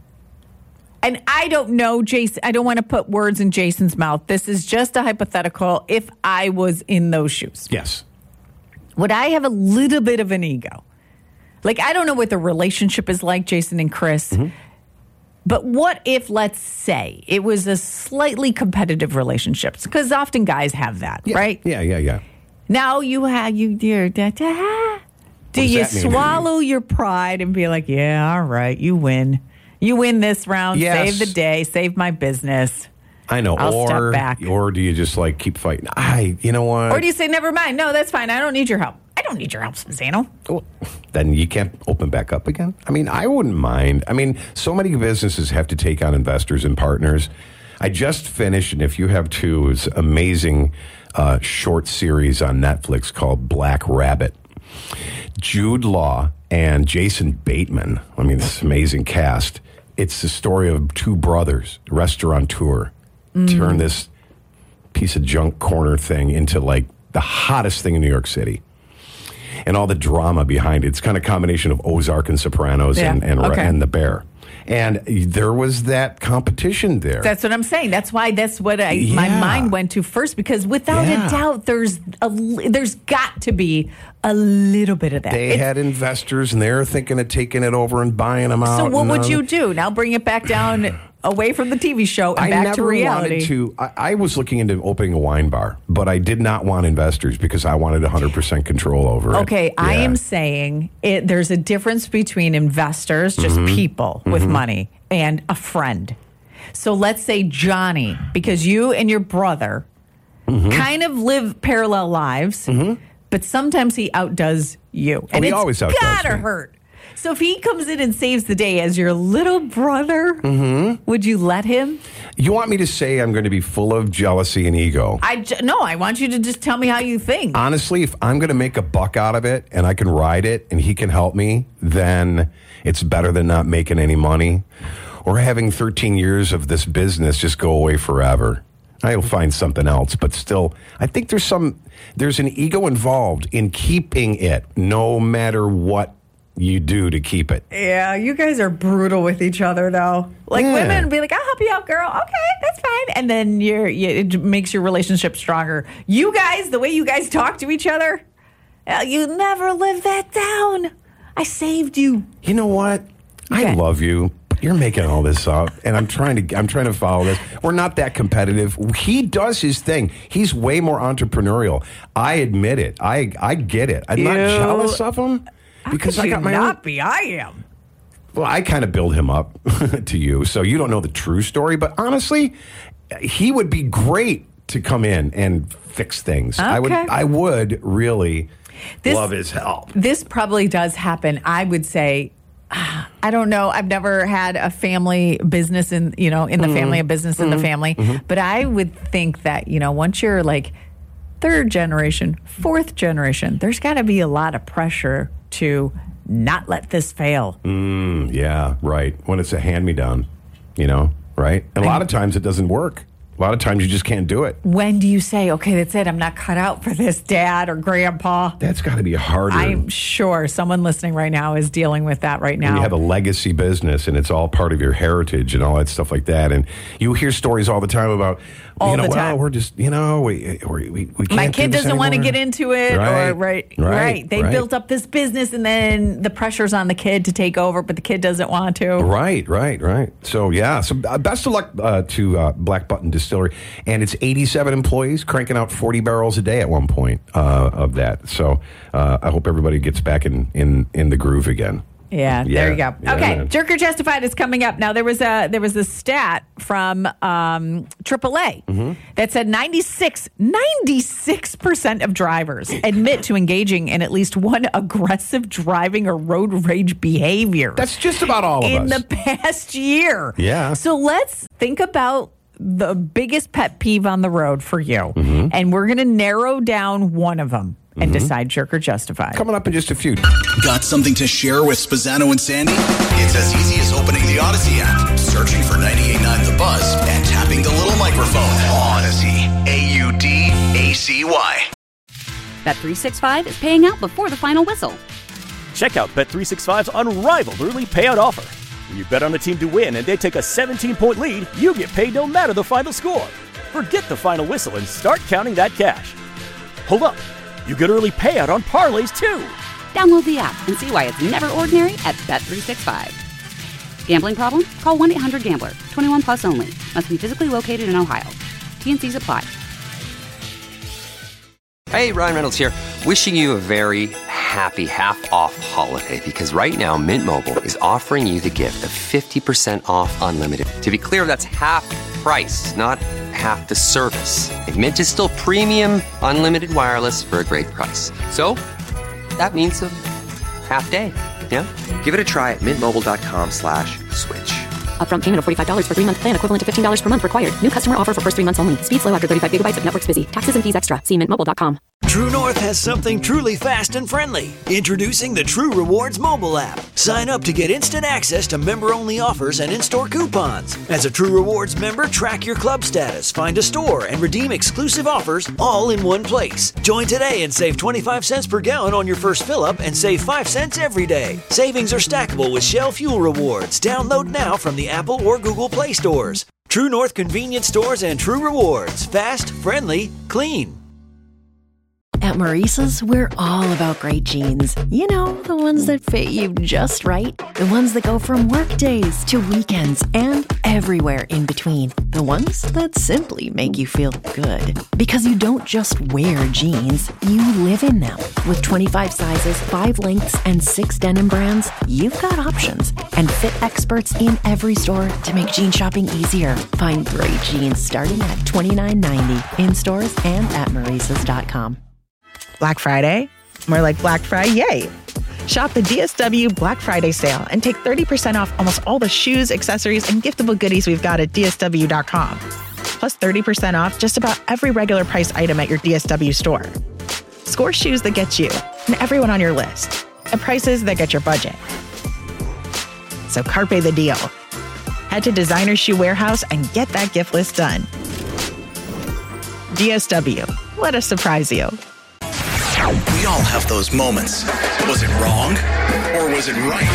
And I don't know, Jason. I don't want to put words in Jason's mouth. This is just a hypothetical if I was in those shoes. Yes. Would I have a little bit of an ego? Like, I don't know what the relationship is like, Jason and Chris. Mm-hmm. But what if, let's say, it was a slightly competitive relationship? Because often guys have that, yeah, right? Yeah, yeah, yeah. Now you have, you, you're, da, da, do you swallow your pride and be like, yeah, all right, you win. You win this round, yes. save the day, save my business. I know. I'll or, step back. Or do you just, like, keep fighting? I, you know what? Or do you say, never mind, no, that's fine, I don't need your help. I don't need your help, Spaziano. Well, then you can't open back up again? I mean, I wouldn't mind. I mean, so many businesses have to take on investors and partners. I just finished, and if you have two, it's an amazing uh, short series on Netflix called Black Rabbit. Jude Law and Jason Bateman, I mean, this amazing cast. It's the story of two brothers, restaurateur, mm. turn this piece of junk corner thing into, like, the hottest thing in New York City. And all the drama behind it. It's kind of a combination of Ozark and Sopranos yeah. and, and, okay. and The Bear. And there was that competition there. That's what I'm saying. That's why that's what I, yeah. my mind went to first, because without yeah. a doubt, there's a, there's got to be a little bit of that. They it's, had investors, and they're thinking of taking it over and buying them out. So what would uh, you do? Now bring it back down away from the T V show and I back never to reality. wanted to. I, I was looking into opening a wine bar, but I did not want investors because I wanted one hundred percent control over it. Okay, I Yeah. am saying it, there's a difference between investors, just Mm-hmm. people with money, and a friend. So let's say Johnny, because you and your brother Mm-hmm. kind of live parallel lives, but sometimes he outdoes you. And he it's always outdoes gotta me. hurt. So if he comes in and saves the day as your little brother, Mm-hmm. would you let him? You want me to say I'm going to be full of jealousy and ego? I j- no, I want you to just tell me how you think. Honestly, if I'm going to make a buck out of it and I can ride it and he can help me, then it's better than not making any money or having thirteen years of this business just go away forever. I'll find something else, but still, I think there's some, there's an ego involved in keeping it no matter what you do to keep it. Yeah, you guys are brutal with each other, though. Like Yeah. women would be like, "I'll help you out, girl. Okay, that's fine." And then you're, you, it makes your relationship stronger. You guys, the way you guys talk to each other, uh, you never live that down. I saved you. You know what? I Okay. love you, but you're making all this up, and I'm trying to. I'm trying to follow this. We're not that competitive. He does his thing. He's way more entrepreneurial. I admit it. I I get it. I'm not You- jealous of him How because could I you got my not own. be? I am. Well, I kind of build him up to you, so you don't know the true story. But honestly, he would be great to come in and fix things. I would. Okay. I would really This- love his help. This probably does happen. I would say, I don't know. I've never had a family business in, you know, in the family, a business in the family. But I would think that, you know, once you're like third generation, fourth generation, there's got to be a lot of pressure to not let this fail. Mm, yeah, right. When it's a hand-me-down, you know, right? And a lot of times it doesn't work. A lot of times you just can't do it. When do you say, okay, that's it, I'm not cut out for this, Dad or Grandpa? That's got to be harder. I'm sure someone listening right now is dealing with that right now. And you have a legacy business and it's all part of your heritage and all that stuff like that. And you hear stories all the time about, All you know, the well, time. we're just, you know, we we, we, we can't My do kid this doesn't want to anymore. get into it, Right, or right, right, right. They right. built up this business, and then the pressure's on the kid to take over, but the kid doesn't want to. Right, right, right. So, yeah. So, uh, best of luck uh, to uh, Black Button Distillery. And it's eighty-seven employees cranking out forty barrels a day at one point uh, of that. So, uh, I hope everybody gets back in, in, in the groove again. Yeah, Yeah, there you go. yeah, okay, man. Jerker Justified is coming up. Now there was a there was a stat from um, triple A Mm-hmm. that said ninety-six percent of drivers admit to engaging in at least one aggressive driving or road rage behavior. That's just about all of in us. the past year. Yeah. So let's think about the biggest pet peeve on the road for you, Mm-hmm. and we're going to narrow down one of them and decide Jerker Justified. Coming up in just a few. Got something to share with Spazzano and Sandy? It's as easy as opening the Odyssey app, searching for ninety-eight point nine The Buzz, and tapping the little microphone. Odyssey. A U D A C Y. Bet three sixty-five is paying out before the final whistle. Check out Bet three sixty-five's unrivaled early payout offer. When you bet on a team to win and they take a seventeen-point lead, you get paid no matter the final score. Forget the final whistle and start counting that cash. Hold up. You get early payout on parlays, too. Download the app and see why it's never ordinary at Bet three sixty-five. Gambling problem? Call one eight hundred gambler. twenty-one plus only. Must be physically located in Ohio. T N Cs apply. Hey, Ryan Reynolds here. Wishing you a very happy half-off holiday because right now Mint Mobile is offering you the gift of fifty percent off unlimited. To be clear, that's half price, not half the service. And Mint is still premium unlimited wireless for a great price. So that means a half day. Yeah? Give it a try at mintmobile.com slash switch. Upfront payment of forty-five dollars for three-month plan equivalent to fifteen dollars per month required. New customer offer for first three months only. Speed slow after thirty-five gigabytes if network's busy. Taxes and fees extra. See mint mobile dot com. True North has something truly fast and friendly. Introducing the True Rewards mobile app. Sign up to get instant access to member-only offers and in-store coupons. As a True Rewards member, track your club status, find a store, and redeem exclusive offers all in one place. Join today and save twenty-five cents per gallon on your first fill-up and save five cents every day. Savings are stackable with Shell Fuel Rewards. Download now from the Apple or Google Play stores. True North Convenience Stores and True Rewards. Fast, friendly, clean. At Maurice's, we're all about great jeans. You know, the ones that fit you just right. The ones that go from work days to weekends and everywhere in between. The ones that simply make you feel good. Because you don't just wear jeans, you live in them. With twenty-five sizes, five lengths, and six denim brands, you've got options. And fit experts in every store to make jean shopping easier. Find great jeans starting at twenty-nine ninety in stores and at Maurices dot com. Black Friday? More like Black Friday, yay! Shop the D S W Black Friday sale and take thirty percent off almost all the shoes, accessories, and giftable goodies we've got at D S W dot com. Plus thirty percent off just about every regular price item at your D S W store. Score shoes that get you and everyone on your list at prices that get your budget. So carpe the deal. Head to Designer Shoe Warehouse and get that gift list done. D S W. Let us surprise you. We all have those moments. Was it wrong or was it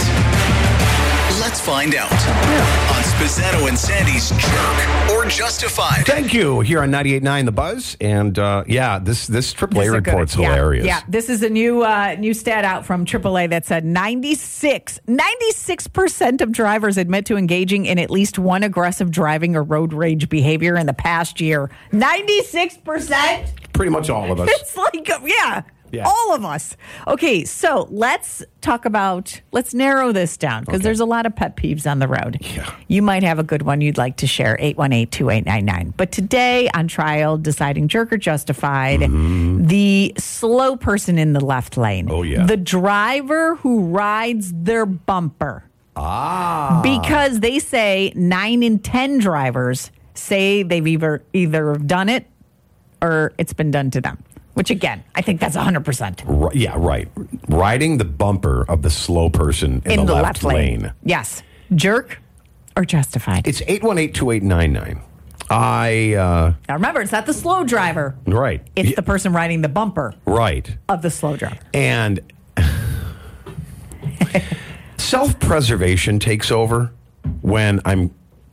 right? Let's find out on Spezzano and Sandy's Jerk or Justified. Thank you. Here on ninety-eight point nine The Buzz. And uh, yeah, this this triple A This is a good- report's yeah, hilarious. Yeah, this is a new uh, new stat out from triple A that said ninety-six, ninety-six percent of drivers admit to engaging in at least one aggressive driving or road rage behavior in the past year. ninety-six percent? Pretty much all of us. It's like, yeah. Yeah. All of us. Okay, so let's talk about, let's narrow this down because Okay. there's a lot of pet peeves on the road. Yeah. You might have a good one you'd like to share, eight one eight, two eight nine nine. But today on trial, deciding jerk or justified, Mm-hmm. the slow person in the left lane. Oh, yeah. The driver who rides their bumper. Ah. Because they say nine in ten drivers say they've either, either done it or it's been done to them. Which, again, I think that's one hundred percent. Ri- yeah, right. Riding the bumper of the slow person in, In the, the left, left lane. lane. Yes. Jerk or justified? It's eight one eight, two eight nine nine. I, uh, Now, remember, it's not the slow driver. right. It's Yeah, the person riding the bumper right. of the slow driver. And self-preservation takes over when I'm,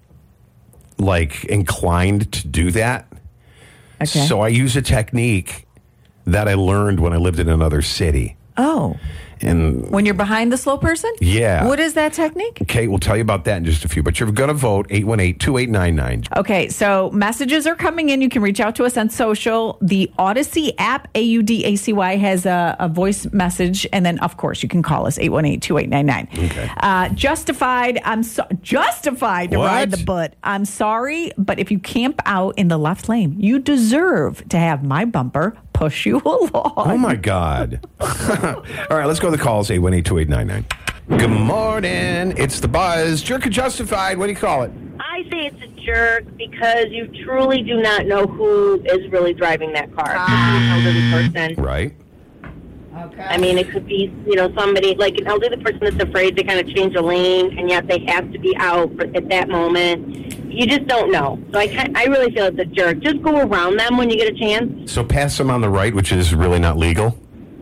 like, inclined to do that. Okay. So I use a technique that I learned when I lived in another city. Oh. And When you're behind the slow person? Yeah. What is that technique? okay, we'll tell you about that in just a few. But you're going to vote eight one eight, two eight nine nine. Okay, so messages are coming in. You can reach out to us on social. The Odyssey app, A U D A C Y, has a, a voice message. And then, of course, you can call us, eight one eight, two eight nine nine. Okay. Uh, justified, I'm so, justified to What? ride the butt. I'm sorry, but if you camp out in the left lane, you deserve to have my bumper push you along. Oh, my God. All right, let's go to the calls, eight one eight, two eight nine nine. Good morning. It's The Buzz. Jerk or justified? What do you call it? I say it's a jerk because you truly do not know who is really driving that car. It could be an elderly person. Right. Okay. I mean, it could be, you know, somebody, like an elderly person that's afraid to kind of change a lane, and yet they have to be out for, at that moment. You just don't know. So I, kind- I really feel it's a jerk. Just go around them when you get a chance. So pass them on the right, which is really not legal?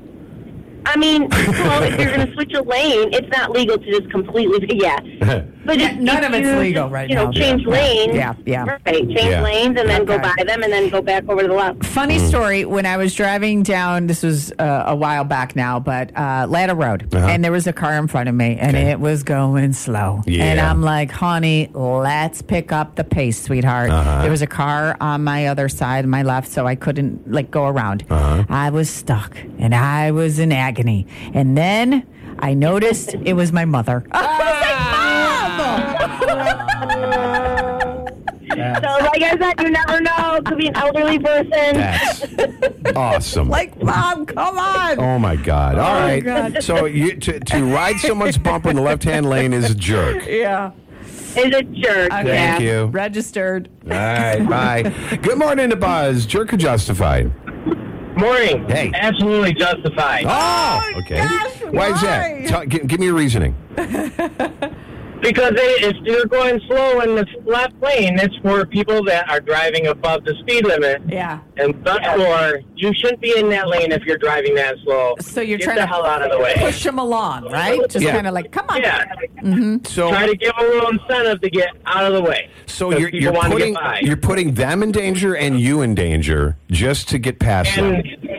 I mean, well, if you're going to switch a lane, it's not legal to just completely, yeah. But Yeah, if- none if of it's you legal just, right you know, now. change Yeah. lanes. Yeah, yeah. Right. Change Yeah. lanes and then go Okay. by them and then go back over to the left. Funny story, when I was driving down, this was uh, a while back now, but uh, Ladder Road, Uh-huh. and there was a car in front of me, and Okay. it was going slow. Yeah. And I'm like, honey, let's pick up the pace, sweetheart. Uh-huh. There was a car on my other side, my left, so I couldn't, like, go around. Uh-huh. I was stuck, and I was in agony. And then I noticed it was my mother. I was like, Mom! So, like I said, you never know. It could be an elderly person. That's awesome. Like, Mom, come on! Oh, my God. All Oh, right. God. So you, to, to ride someone's bumper in the left-hand lane is a jerk. Yeah. Is a jerk. Okay. Thank you. Registered. All right, bye. Good morning, The Buzz. Jerk or justified? Morning. Hey. Absolutely justified. Oh, okay. gosh, why is that? why? Tell, give, give me your reasoning. Because they, if they're going slow in the left lane, it's for people that are driving above the speed limit. Yeah. And thus for, you shouldn't be in that lane if you're driving that slow. So you're Get trying the to hell out of the way. push them along, right? Just Yeah. kind of like, come on. Yeah. So, Try to give a little incentive to get out of the way. so 'Cause you're, people you're want to putting get by. you're putting them in danger and you in danger just to get past them. And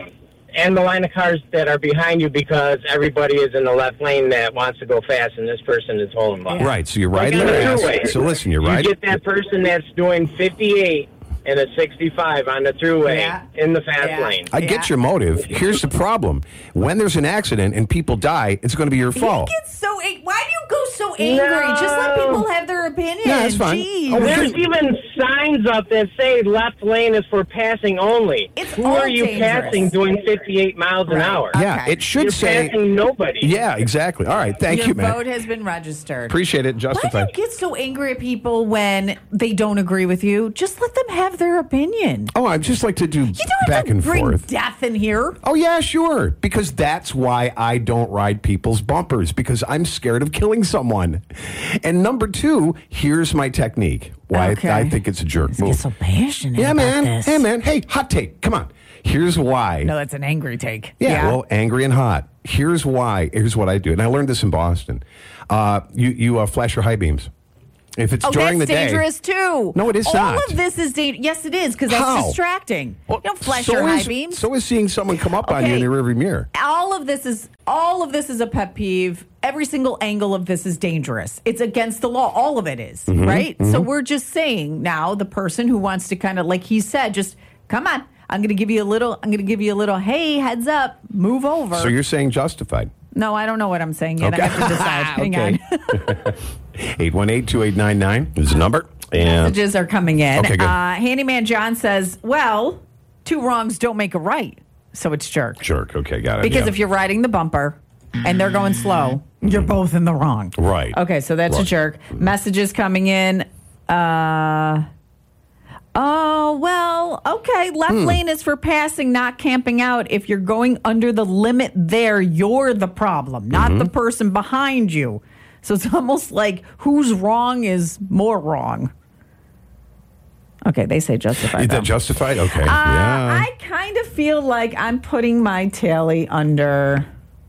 and the line of cars that are behind you because everybody is in the left lane that wants to go fast, and this person is holding by. Right, so you're riding like their on ass. the thruway. So listen, you're you riding. You get that person that's doing fifty-eight and a sixty-five on the thruway Yeah. in the fast Yeah. lane. I get your motive. Here's the problem. When there's an accident and people die, it's going to be your fault. He gets so ang- Why do you go so angry? No. Just let people have their opinion. Yeah, that's fine. Jeez. Oh, There's even signs up that say left lane is for passing only. It's Who all are you dangerous. passing doing fifty-eight miles an Right. hour? Yeah, Okay. it should You're say. passing nobody. Yeah, exactly. All right, thank Your you, man. vote has been registered. Appreciate it. Why do Justified. you get so angry at people when they don't agree with you? Just let them have their opinion. Oh, I just like to do You don't back have to and bring forth. death in here. Oh, yeah, sure. Because that's why I don't ride people's bumpers, because I'm scared of killing someone. And number two, here's my technique. Why Okay. I, I think it's a jerk Let's move. get so passionate yeah, about man. this. Hey, man. Hey, hot take. Come on. Here's why. No, that's an angry take. Yeah, well, angry and hot. Here's why. Here's what I do. And I learned this in Boston. Uh, you you uh, flash your high beams. If it's Oh, during that's the day. dangerous too. No, it is All not. of this is dangerous. Yes, it is, because that's How? distracting. you don't flash so your high is, beams. So is seeing someone come up on you in Okay. the rearview mirror. all of this is all of this is a pet peeve. Every single angle of this is dangerous. It's against the law. All of it is, Mm-hmm, right? So we're just saying now the person who wants to kind of, like he said, just come on. I'm going to give you a little. I'm going to give you a little. Hey, heads up, move over. So you're saying justified. no, I don't know what I'm saying yet. Okay. I have to decide. Hang Okay. on. eight one eight, two eight nine nine is the number. And Messages are coming in. Okay, good. Uh, Handyman John says, "Well, two wrongs don't make a right, so it's jerk." jerk. Okay, got it. Because yeah. if you're riding the bumper and they're going slow, you're both in the wrong. Right. Okay, so that's a Right. jerk. Messages coming in. Uh, oh, well, okay. Left Hmm. lane is for passing, not camping out. If you're going under the limit there, you're the problem, not Mm-hmm. the person behind you. So it's almost like who's wrong is more wrong. Okay, they say justified. Is though. that justified? Okay. Uh, yeah. I kind of feel like I'm putting my tally under.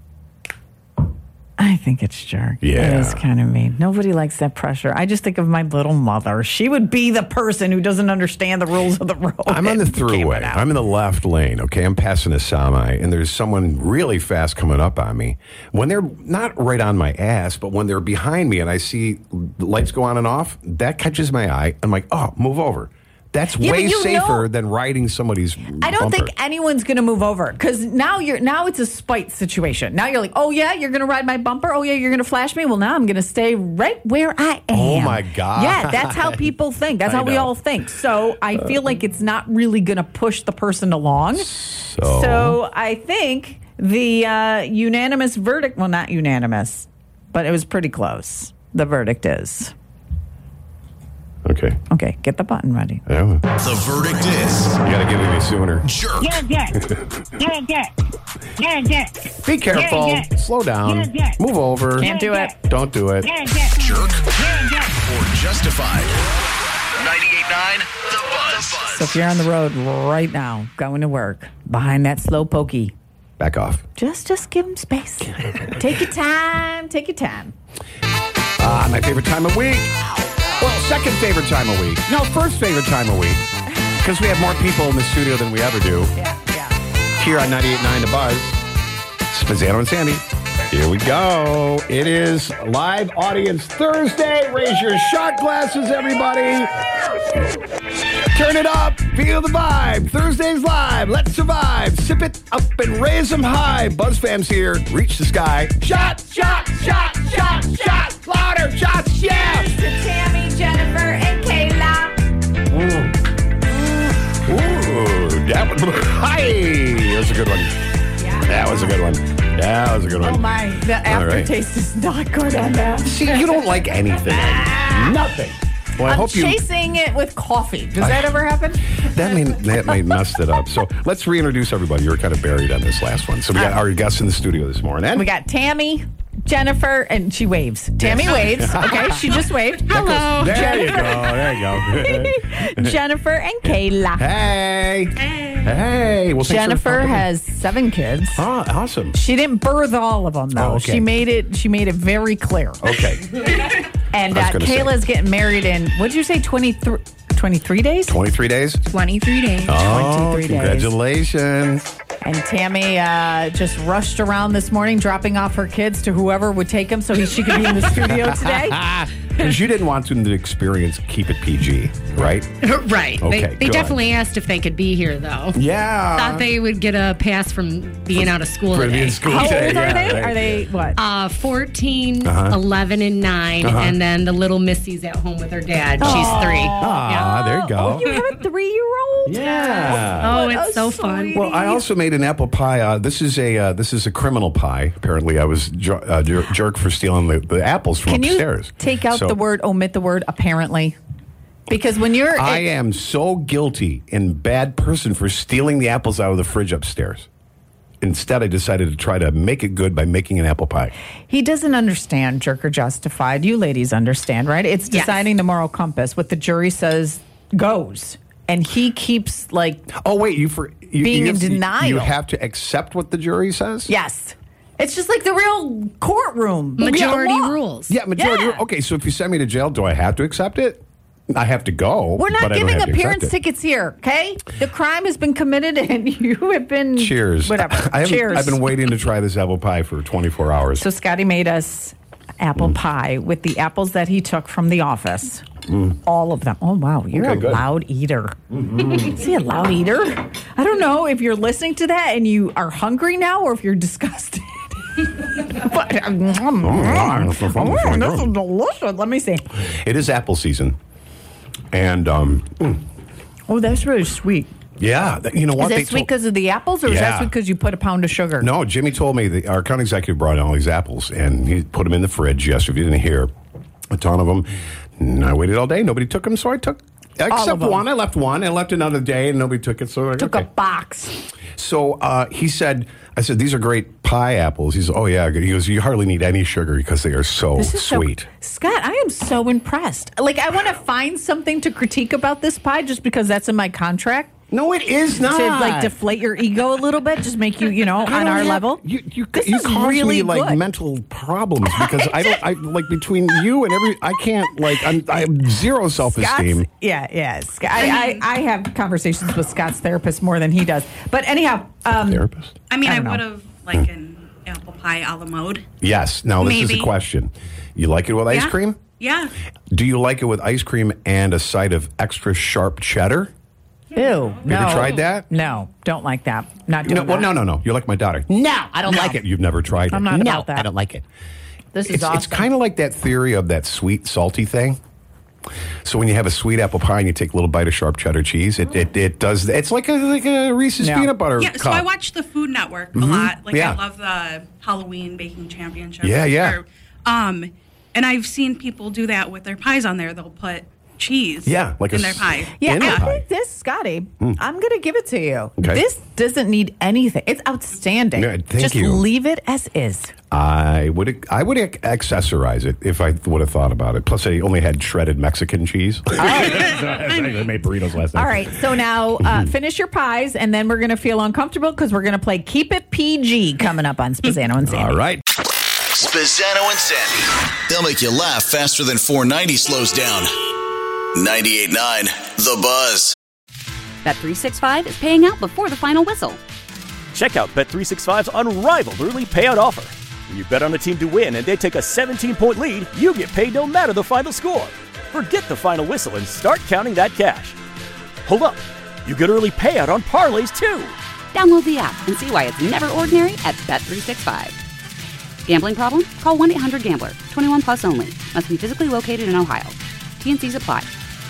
I think it's jerk. Yeah. It is kind of mean. Nobody likes that pressure. I just think of my little mother. She would be the person who doesn't understand the rules of the road. I'm on the and throughway. camping out. I'm in the left lane. Okay, I'm passing a semi, and there's someone really fast coming up on me. When they're not right on my ass, but when they're behind me, and I see the lights go on and off, that catches my eye. I'm like, oh, move over. That's Yeah, but way you safer know- than riding somebody's. I don't bumper. think anyone's going to move over because now you're now it's a spite situation. Now you're like, oh yeah, you're going to ride my bumper. Oh yeah, you're going to flash me. Well, now I'm going to stay right where I am. Oh, my God. Yeah, that's how people think. That's I how we know. all think. So I feel like it's not really going to push the person along. So, So I think the uh, unanimous verdict. Well, not unanimous, but it was pretty close. The verdict is okay. okay. Get the button ready. Yeah. You The verdict is got to give it to me sooner. jerk. Yeah, yeah. Yeah, yeah. Yeah, yeah. Be careful. Yeah, yeah. Slow down. Yeah, yeah. Move over. Can't do it. Don't do it. Yeah, yeah. Jerk Yeah, yeah. or justified. ninety-eight point nine The Buzz. So if you're on the road right now, going to work behind that slow pokey, Back off. just just give them space. Take your time. Take your time. Ah, my favorite time of week. Well, second favorite time of week. No, first favorite time of week. Because we have more people in the studio than we ever do. Yeah, yeah. Here on ninety-eight point nine The Buzz. Spazzano and Sandy. Here we go. It is live audience Thursday. Raise your shot glasses, everybody. Turn it up. Feel the vibe. Thursday's live. Let's survive. Sip it up and raise them high. Buzz fams here. Reach the sky. Shot, shot, shot, shot, shot. Louder shots, yeah. To Tammy, Jennifer, and Kayla. Ooh, that was, hi. That was a good one. Yeah. That was a good one. That was a good one. Oh my, the All right. aftertaste is not good on that. See, you don't like anything. Nothing. Well, I I'm hope you. chasing it with coffee. Does that ever happen? That may that may messed it up. So let's reintroduce everybody. You were kind of buried on this last one. So we got our guests in the studio this morning. We got Tammy, Jennifer, and she waves. Tammy waves. Okay, she just waved. That goes- Hello, there you Jennifer. go. There you go. Jennifer and Kayla. Hey. Hey. Well, thanks for Jennifer coming. has seven kids. Oh, awesome. She didn't birth all of them though. Oh, okay. She made it. She made it very clear. Okay. And I uh, was gonna say. Kayla's getting married in. What did you say? twenty-three, twenty-three days. twenty-three days. Twenty-three days. Oh, twenty-three days. congratulations. And Tammy uh, just rushed around this morning, dropping off her kids to whoever would take them so he, she could be in the studio today. Because you didn't want them to experience Keep It P G, right? Right. Okay, they they good. definitely asked if they could be here, though. Yeah. Thought they would get a pass from being out of school For being today. in school How today, old yeah, are they? right. Are they what? Uh, fourteen, Uh-huh. eleven, and nine. Uh-huh. And then the little Missy's at home with her dad. She's three. Ah, there you go. Oh, you have a three-year-old? Yeah. Oh, What it's a so fun. sweetie. Well, I also made an apple pie. Uh, this is a uh, this is a criminal pie. Apparently, I was jer- uh, jer- jerk for stealing the, the apples from Can upstairs. you take out So, the word, omit the word, apparently? Because when you're... I am so guilty and bad person for stealing the apples out of the fridge upstairs. Instead, I decided to try to make it good by making an apple pie. He doesn't understand jerk or justified. You ladies understand, right? It's Yes. deciding the moral compass. What the jury says goes. And he keeps, like... Oh, wait, you for you, Being you in have to- denial. You have to accept what the jury says? Yes. It's just like the real courtroom. Majority Yeah, law. rules. Yeah, majority. Yeah. Okay, so if you send me to jail, do I have to accept it? I have to go. We're not but I don't giving have to appearance accept it. tickets here, okay? The crime has been committed and you have been... Cheers. Whatever. I haven't- Cheers. I've been waiting to try this apple pie for twenty-four hours. So Scotty made us apple Mm. pie with the apples that he took from the office. All of them. Oh, wow. You're Okay, a good. loud eater. Is he a loud eater? I don't know if you're listening to that and you are hungry now or if you're disgusted. But, um, mm, this is delicious. Let me see. It is apple season. And, um, mm, Oh, that's really sweet. yeah, that- you know what? Is They that sweet told- because of the apples or is that Yeah. sweet because you put a pound of sugar? No, Jimmy told me that our account executive brought in all these apples and he put them in the fridge yesterday. If you didn't hear, a ton of them. And I waited all day. Nobody took them, so I took, All except of them. one. I left one. I left another day and nobody took it. So I Took okay. a box. So uh, he said, I said, these are great pie apples. He said, oh, yeah. He goes, you hardly need any sugar because they are so This is so- sweet. Scott, I am so impressed. Like, I want to find something to critique about this pie just because that's in my contract. No, it is not. To, like, deflate your ego a little bit, just make you, you know, I on don't our have- level. You, you, This you is cause really me like good. mental problems because I don't. I like between you and every. I can't like. I'm. I have zero self esteem. Scott's- Yeah, yeah. Scott, I, I, I have conversations with Scott's therapist more than he does. But anyhow. Um, Therapist? I mean, I I, don't know. would have like an apple pie a la mode. Yes. Now this is Maybe. a question. You like it with ice Yeah. cream? Yeah. Do you like it with ice cream and a side of extra sharp cheddar? Ew. No. You ever tried that? No, don't like that. Not doing No. Well, that. no, no, no. You're like my daughter. No, I don't No. like it. You've never tried it. I'm not no, about that. I don't like it. This is It's, awesome. it's kind of like that theory of that sweet, salty thing. So when you have a sweet apple pie and you take a little bite of sharp cheddar cheese, it it, it does. It's like a like a Reese's No. peanut butter Yeah, cup. so I watch the Food Network a Mhm. lot. Like Yeah. I love the Halloween baking championship. Yeah, yeah. Or, um, and I've seen people do that with their pies on there. They'll put cheese Yeah, like a in their s- pie. Yeah, in a I pie. think this, Scotty, Mm. I'm going to give it to you. Okay. This doesn't need anything. It's outstanding. Yeah, thank Just you. leave it as is. I would I would ac- accessorize it if I would have thought about it. Plus, I only had shredded Mexican cheese. I made burritos last night. All right, so now uh, finish your pies, and then we're going to feel uncomfortable because we're going to play Keep It P G coming up on Spazzano and Sandy. All right. Spazzano and Sandy. They'll make you laugh faster than four ninety slows down. ninety-eight point nine The Buzz. Bet three sixty-five is paying out before the final whistle. Check out Bet three sixty-five's unrivaled early payout offer. When you bet on a team to win and they take a seventeen-point lead, you get paid no matter the final score. Forget the final whistle and start counting that cash. Hold up. You get early payout on parlays, too. Download the app and see why it's never ordinary at Bet three sixty-five. Gambling problem? Call one eight hundred gambler. twenty-one plus only. Must be physically located in Ohio. T N Cs apply.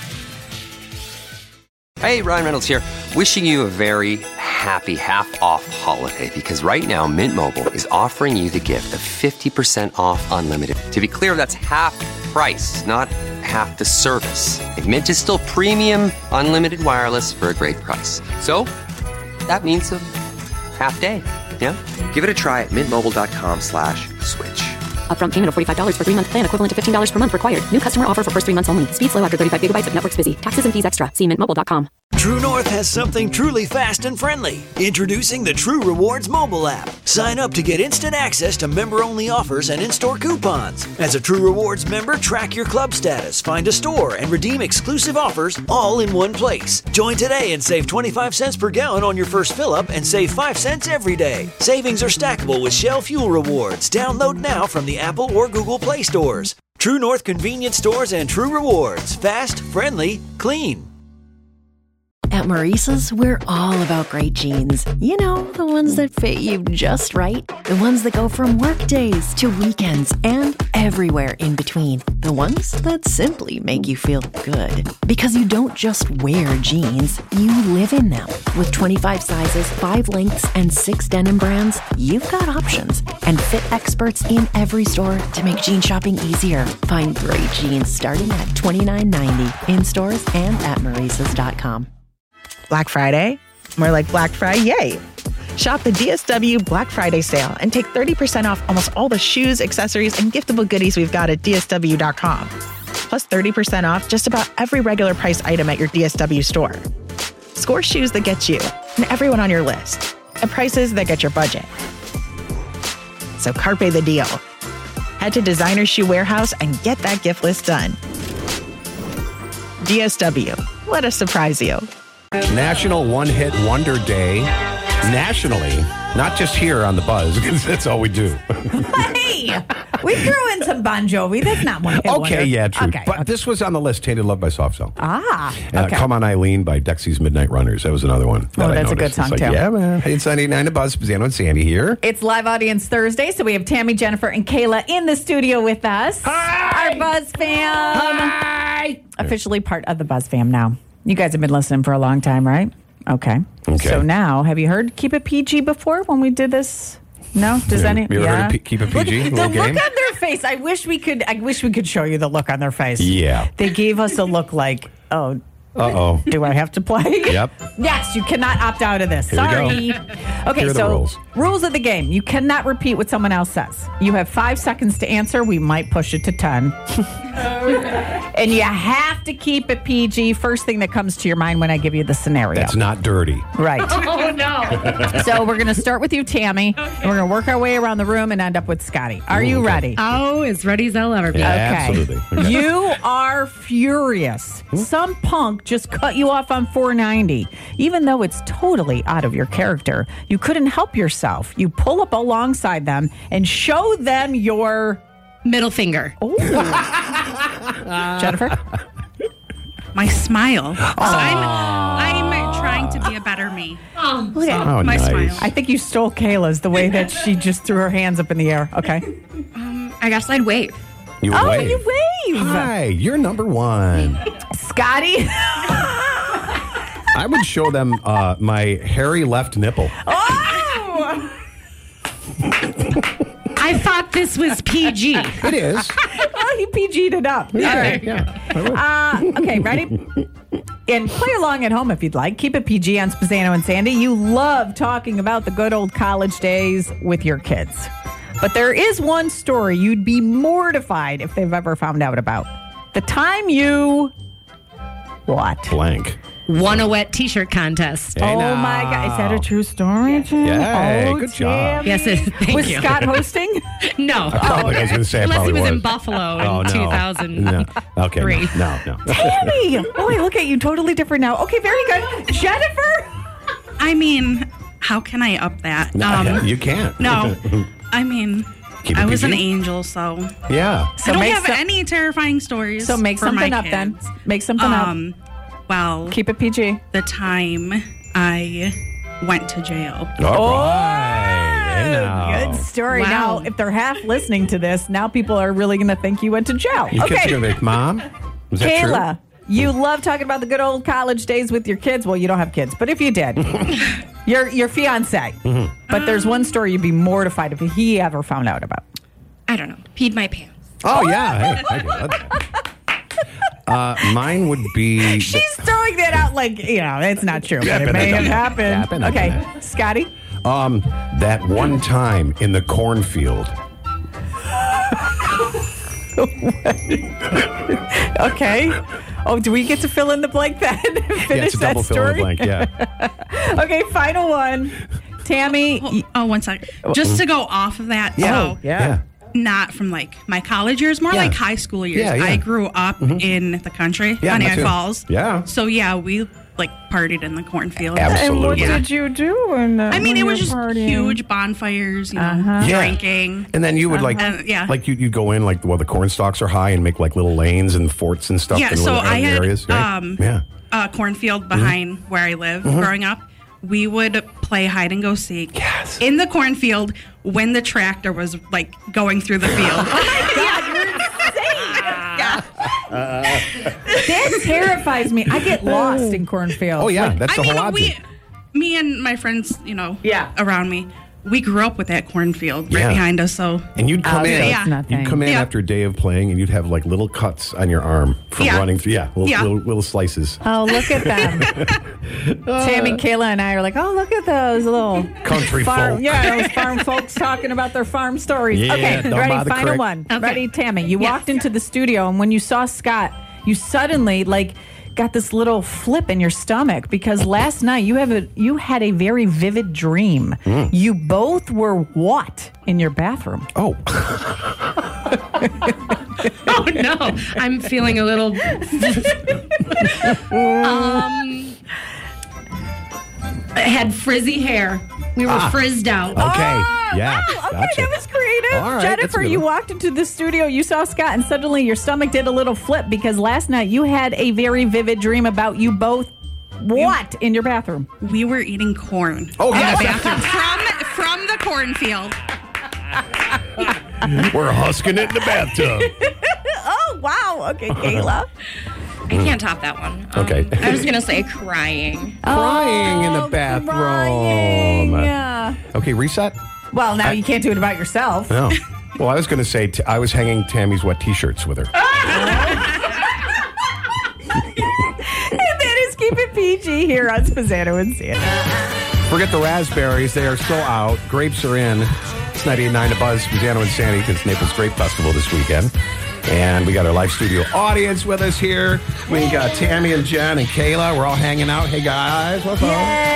Hey, Ryan Reynolds here. Wishing you a very happy half-off holiday because right now Mint Mobile is offering you the gift of fifty percent off unlimited. To be clear, that's half price, not half the service. And Mint is still premium unlimited wireless for a great price. So that means a half day. Yeah? Give it a try at mintmobile.com slash switch. Upfront payment of forty-five dollars for three-month plan equivalent to fifteen dollars per month required. New customer offer for first three months only. Speed slow after thirty-five gigabytes if network's busy. Taxes and fees extra. See mint mobile dot com. True North has something truly fast and friendly. Introducing the True Rewards mobile app. Sign up to get instant access to member-only offers and in-store coupons. As a True Rewards member, track your club status, find a store, and redeem exclusive offers all in one place. Join today and save twenty-five cents per gallon on your first fill-up and save five cents every day. Savings are stackable with Shell Fuel Rewards. Download now from the Apple or Google Play stores. True North Convenience Stores and True Rewards. Fast, friendly, clean. At Maurice's, we're all about great jeans. You know, the ones that fit you just right. The ones that go from work days to weekends and everywhere in between. The ones that simply make you feel good. Because you don't just wear jeans, you live in them. With twenty-five sizes, five lengths, and six denim brands, you've got options. And fit experts in every store to make jean shopping easier. Find great jeans starting at twenty-nine ninety in stores and at Maurices dot com. Black Friday? More like Black Friday. Shop the D S W Black Friday sale and take thirty percent off almost all the shoes, accessories, and giftable goodies we've got at D S W dot com. Plus thirty percent off just about every regular price item at your D S W store. Score shoes that get you and everyone on your list at prices that get your budget. So carpe the deal. Head to Designer Shoe Warehouse and get that gift list done. D S W. Let us surprise you. National One Hit Wonder Day, nationally, not just here on the Buzz, because that's all we do. Hey, we threw in some Bon Jovi. That's not one hit Okay, wonder. yeah, true. Okay, but okay. this was on the list, Tainted Love by Soft Cell. Ah, Uh, okay. Come On Eileen by Dexy's Midnight Runners. That was another one. Oh, that I that's a good noticed. song, It's like, too. Yeah, man. Hey, it's ninety-nine to Buzz. Pizzano and Sandy here. It's Live Audience Thursday, so we have Tammy, Jennifer, and Kayla in the studio with us. Hi! Our Buzz fam. Hi! Officially part of the Buzz fam now. You guys have been listening for a long time, right? Okay. Okay. So now, have you heard Keep It P G before when we did this? No? Does Yeah. any? You ever heard of P- Keep It P G? Look, the Little look game? on their face. I wish we could. I wish we could show you the look on their face. Yeah. They gave us a look like, oh, Uh-oh. do I have to play? Yep. Yes, you cannot opt out of this. Here we go. Sorry. Okay, Here are the so rules. rules of the game. You cannot repeat what someone else says. You have five seconds to answer. We might push it to ten. And you have to keep it P G. First thing that comes to your mind when I give you the scenario. That's not dirty. Right. Oh, no. So we're going to start with you, Tammy. And we're going to work our way around the room and end up with Scotty. Are Ooh, you okay. ready? Oh, as ready as I'll ever be. Yeah, Okay. absolutely. Okay. You are furious. Some punk just cut you off on four ninety. Even though it's totally out of your character, you couldn't help yourself. You pull up alongside them and show them your middle finger. Oh. Jennifer? My smile. So I'm, I'm trying to be a better me. Oh, Look at Oh, my nice. smile. I think you stole Kayla's the way that she just threw her hands up in the air. Okay. Um, I guess I'd wave. You Oh, wave. you wave. Hi, you're number one. Scotty? I would show them uh, my hairy left nipple. Oh! I thought this was P G. It is. Oh, he P G'd it up. All right. Yeah. I would. Uh, okay, ready? And play along at home if you'd like. Keep it P G on Spazzano and Sandy. You love talking about the good old college days with your kids. But there is one story you'd be mortified if they've ever found out about. The time you... What? Blank. Won a wet t-shirt contest. Hey, oh, now. my God. Is that a true story, Jim? Yeah, oh, good job. Tammy. Yes, it- thank Was you. Scott hosting? No. I probably, I was going to say I Unless he probably was, was in Buffalo Oh, in no. two thousand No. Okay. three. No, no. Tammy! Boy, look at you. Totally different now. Okay, very good. Jennifer? I mean, how can I up that? No, Um, you can't. no. I mean, Keep it I was P G? an angel, so Yeah. So I don't make have some- any terrifying stories. So make for something my up then. kids. Make something Um, well, up. Keep it P G. the time I went to jail. All right. Hey, now. Good story. Wow. Now, if they're half listening to this, now people are really going to think you went to jail. Your kids Okay, are going to be like, Mom? Is that Kayla, you love talking about the good old college days with your kids. Well, you don't have kids, but if you did, your your fiance. Mm-hmm. But there's one story you'd be mortified if he ever found out about. I don't know. Peed my pants. true? Oh, yeah. Hey, I get that. Uh, mine would be... She's throwing that out like, you know, it's not true, but Yeah, it but may I have done that. happened. Happened, I Okay, done Scotty? Um, that one time in the cornfield. Okay. Oh, do we get to fill in the blank then? Finish Yeah, it's a that double fill in story? the blank, yeah. Okay, final one. Tammy. Oh, oh, one second. Just to go off of that. Yeah. So, yeah. not from like my college years, more Yeah. like high school years. Yeah, yeah. I grew up in the country, Yeah, on me Niagara too. Falls. Yeah. So yeah, we like partied in the cornfield. Absolutely. And what Yeah. did you do? In the, I mean, when it you was were just partying? huge bonfires, you know, Uh-huh. Yeah. drinking. And then you would like, Uh, yeah. like you you go in like well the corn stalks are high and make like little lanes and forts and stuff. Yeah, in so little I had areas, right? um, yeah. a cornfield behind where I live Mhm. growing up. We would play hide and go seek in the cornfield when the tractor was like going through the field. That terrifies me. I get lost in cornfields. Oh yeah, Like, that's the I mean, whole object. we, me and my friends, you know, Yeah. around me, we grew up with that cornfield right Yeah. behind us. So And you'd come Oh, in, so it's nothing. you'd come in Yeah. after a day of playing, and you'd have like little cuts on your arm from Yeah. running through. Yeah, little, Yeah. little, little slices. Oh, look at them. Tammy, Kayla, and I are like, oh, look at those little Country farm, folk. yeah, those farm folks talking about their farm stories. Yeah, okay, down by ready? the Final creek. one. Okay. Ready, Tammy? You Yes. walked into the studio, and when you saw Scott, you suddenly like got this little flip in your stomach because last night you have a you had a very vivid dream. Mm. You both were what in your bathroom? Oh, Oh no, I'm feeling a little. um, I had frizzy hair. We were Ah. frizzed out. okay, yeah, Wow, okay, gotcha. that was creative. All right, that's a Jennifer, good you one. walked into the studio, you saw Scott, and suddenly your stomach did a little flip because last night you had a very vivid dream about you both what in your bathroom? we were eating corn Oh, in yes. the bathroom from from the cornfield. We're husking it in the bathtub. Oh, wow. Okay, Kayla. I can't top that one. Um, Okay. I was gonna say crying. Crying in the Oh, bathroom. crying. Yeah. Okay, reset. Well, now you can't do it about yourself. No. Well, I was going to say t- I was hanging Tammy's wet T-shirts with her. And that is Keep It P G here on Spazzano and Sandy. Forget the raspberries; they are so out. Grapes are in. It's ninety-eight point nine to Buzz, Spazzano and Sandy. It's Naples Grape Festival this weekend. And we got our live studio audience with us here. We got Tammy and Jen and Kayla. We're all hanging out. Hey, guys. What's up?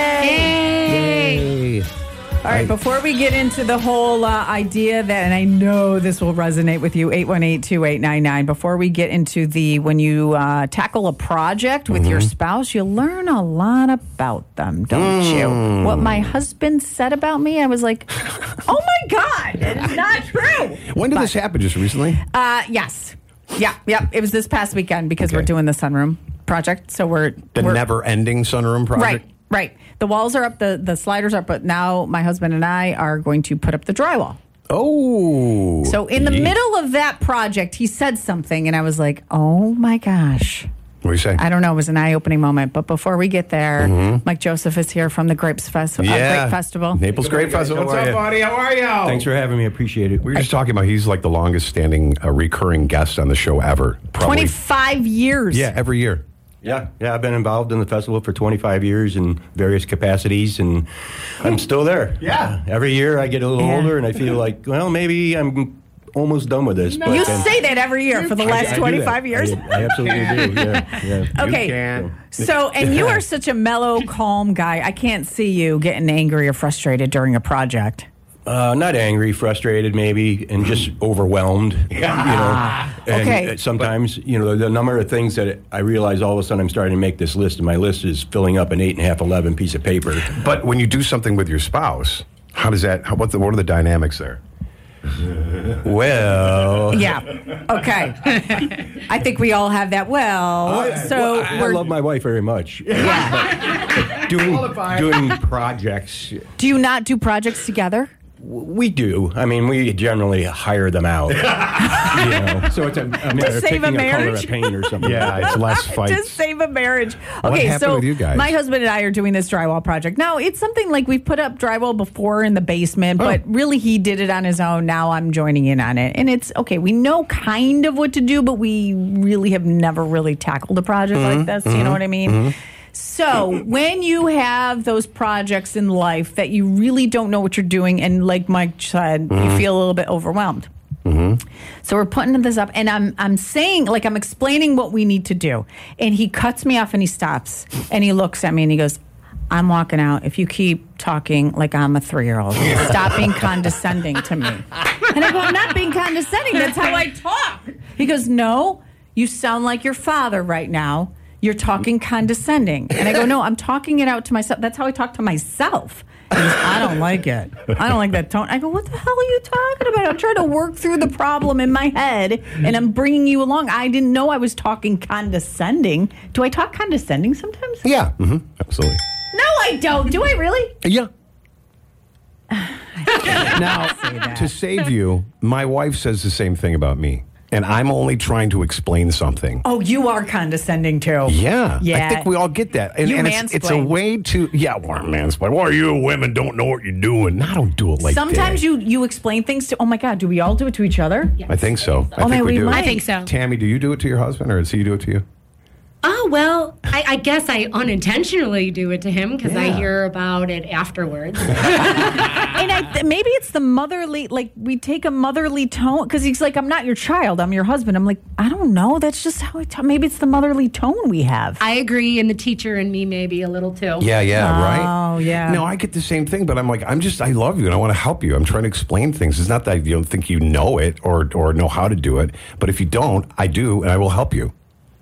Yay. All right, before we get into the whole uh, idea that, and I know this will resonate with you, eight one eight, two eight nine nine, before we get into the, when you uh, tackle a project with your spouse, you learn a lot about them, don't Mm. you? What my husband said about me, I was like, oh my God, it's not true. When did But- this happen? Just recently? Uh, yes. Yeah, yeah. It was this past weekend because we're Okay. doing the sunroom project. So we're The we're, never-ending sunroom project? Right, right. The walls are up, the, the sliders are up, but now my husband and I are going to put up the drywall. Oh. So in the Yeah. middle of that project, he said something, and I was like, oh my gosh. What do you say? I don't know. It was an eye-opening moment. But before we get there, Mhm. Mike Joseph is here from the Grapes Fest- uh, Yeah. Grape Festival. Naples Grape Festival. What's How up, are ya? buddy? How are you? Thanks for having me. Appreciate it. We were just talking about he's like the longest standing uh, recurring guest on the show ever. Probably. twenty-five years. Yeah, every year. Yeah, yeah. I've been involved in the festival for twenty-five years in various capacities, and I'm still there. Yeah. Every year I get a little Yeah. older, and I feel like, well, maybe I'm almost done with this. You but then- say that every year for the I- last I do that. twenty-five years. I, I absolutely do. Yeah, yeah. Okay. So, and you are such a mellow, calm guy. I can't see you getting angry or frustrated during a project. Uh, not angry, frustrated, maybe, and just overwhelmed. You know, and Okay. sometimes, you know, the, the number of things that I realize all of a sudden I'm starting to make this list, and my list is filling up an eight and a half, eleven piece of paper. But when you do something with your spouse, how does that? How, what, the, what are the dynamics there? Well, Yeah. Okay. I think we all have that. Well, so I, I we're. love my wife very much. But doing doing projects, Do you not do projects together? we do. I mean, we generally hire them out. You know, so it's a, a matter of save a picking a color marriage? of paint or something. Yeah, it's less To fights. save a marriage. What Okay, happened so with you guys? my husband and I are doing this drywall project. Now, it's something like we've put up drywall before in the basement, but really he did it on his own. Now I'm joining in on it. And it's okay, we know kind of what to do, but we really have never really tackled a project like this. You know what I mean? So when you have those projects in life that you really don't know what you're doing, and like Mike said, you feel a little bit overwhelmed. Mm-hmm. So we're putting this up, and I'm I'm saying, like, I'm explaining what we need to do. And he cuts me off and he stops. And he looks at me and he goes, I'm walking out if you keep talking like I'm a three-year-old. Stop being condescending to me. And I go, I'm not being condescending. That's how I talk. He goes, no, you sound like your father right now. You're talking condescending. And I go, no, I'm talking it out to myself. That's how I talk to myself. He goes, I don't like it. I don't like that tone. I go, what the hell are you talking about? I'm trying to work through the problem in my head, and I'm bringing you along. I didn't know I was talking condescending. Do I talk condescending sometimes? Yeah, mm-hmm. Absolutely. No, I don't. Do I really? Yeah. Now, to save you, my wife says the same thing about me. And I'm only trying to explain something. Oh, you are condescending too. Yeah. Yeah. I think we all get that. And, You and it's, it's a mansplain. way to, yeah, well, mansplain. Why you women don't know what you're doing? I don't do it like Sometimes that. you you explain things to. Oh my God, do we all do it to each other? I think so. I Oh, think man, we we do. might. I think so. Tammy, do you do it to your husband, or does he do it to you? Oh, well, I, I guess I unintentionally do it to him because I Yeah. hear about it afterwards. And I, th- maybe it's the motherly, like we take a motherly tone because he's like, I'm not your child, I'm your husband. I'm like, I don't know. That's just how I talk. Maybe it's the motherly tone we have. I agree, and the teacher and me maybe a little too. Yeah, yeah, right? Oh, yeah. No, I get the same thing, but I'm like, I'm just, I love you and I want to help you. I'm trying to explain things. It's not that you don't think you know it or, or know how to do it, but if you don't, I do, and I will help you.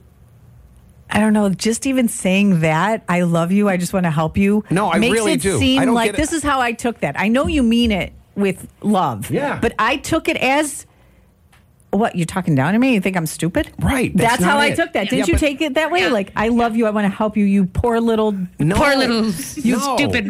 I don't know. Just even saying that, I love you, I just want to help you. No, I makes really it do. seem I don't like get it. this is how I took that. I know you mean it with love. Yeah. But I took it as, what, you're talking down to me? You think I'm stupid? Right. That's, that's how not I it. took that. Didn't Yeah, you but- take it that way? Like, I love you, I want to help you, you poor little... No. Poor little, you No. stupid.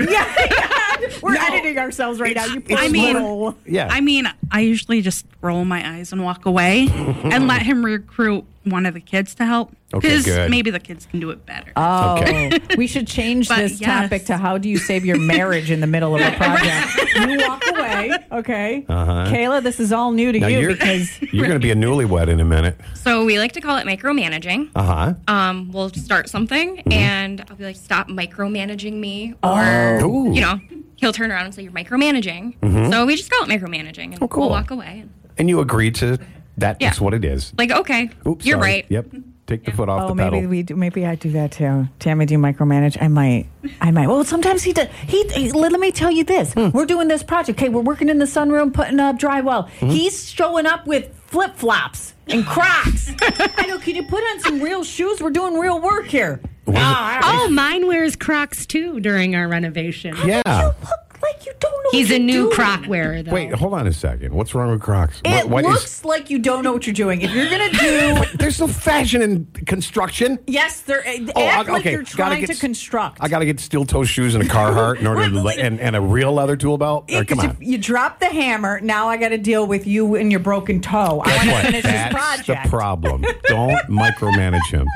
We're editing ourselves right now. You poor I mean, little... Yeah. I mean, I usually just roll my eyes and walk away and let him recruit one of the kids to help. Okay, Because good. maybe the kids can do it better. Oh, Okay. we should change But this yes. topic to how do you save your marriage in the middle of a project? You walk away, okay? Uh-huh. Kayla, this is all new to Now you you're, because you're going to be a newlywed in a minute. So we like to call it micromanaging. Uh-huh. Um, we'll start something, and I'll be like, "Stop micromanaging me," or Oh. Ooh. you know, he'll turn around and say, "You're micromanaging." Mhm. So we just call it micromanaging, and Oh, cool. we'll walk away. And, And you agreed to that. Yeah. That's what it is. like, okay, Oops, you're sorry. right. Yep. Take the foot off oh, the maybe pedal. we do, maybe I do that too. Tammy, do you micromanage? I might. I might. Well, sometimes he does. He, he let, let me tell you this. Hmm. We're doing this project. Okay, we're working in the sunroom, putting up drywall. Hmm. He's showing up with flip flops and Crocs. I go, can you put on some real shoes? We're doing real work here. Oh, mine wears Crocs too during our renovation. Yeah. Like you don't know. He's what a you're new doing. Croc wearer, though. Wait, hold on a second. What's wrong with Crocs? It What- what is- looks like you don't know what you're doing. If you're gonna do, There's no fashion in construction. yes, there. Oh, act I- like okay, you're gotta trying get to s- construct. I got to get steel toe shoes and a Carhartt in order to, Right, and, and a real leather tool belt. Or, It- come on. You drop the hammer. Now I got to deal with you and your broken toe. I want to What? finish this That's project. the problem. Don't micromanage him.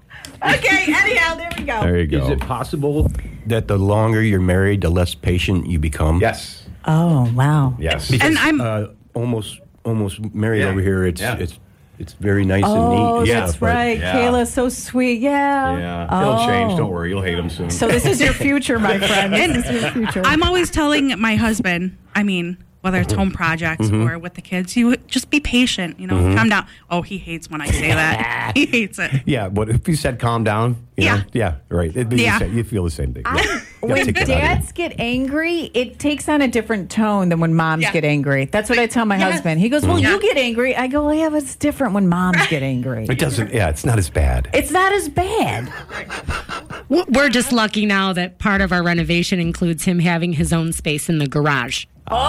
Okay, anyhow, there we go. There you go. Is it possible that the longer you're married, the less patient you become? Yes. Oh wow. Yes. Because And I'm- uh, almost almost married Yeah. over here. It's Yeah. it's it's very nice Oh, and neat. that's but- right. yeah. Kayla's so sweet. Yeah. Yeah. Oh. He'll change. Don't worry. You'll hate him soon. So this is your future, my friend. This is your future. I'm always telling my husband, I mean, whether it's home projects Mm-hmm. or with the kids, you just be patient, you know, calm down. Oh, he hates when I say that. He hates it. yeah. But if you said calm down, you Yeah. know, yeah. Right. It'd be Yeah. the same. You feel the same thing. Yeah. I- You gotta when take that out of dads get angry, it takes on a different tone than when moms Yeah. get angry. That's what I tell my Yeah. husband. He goes, "Well, Yeah. you get angry." I go, "Well, yeah, but it's different when moms get angry. you. It doesn't. Yeah. It's not as bad. It's not as bad." We're just lucky now that part of our renovation includes him having his own space in the garage.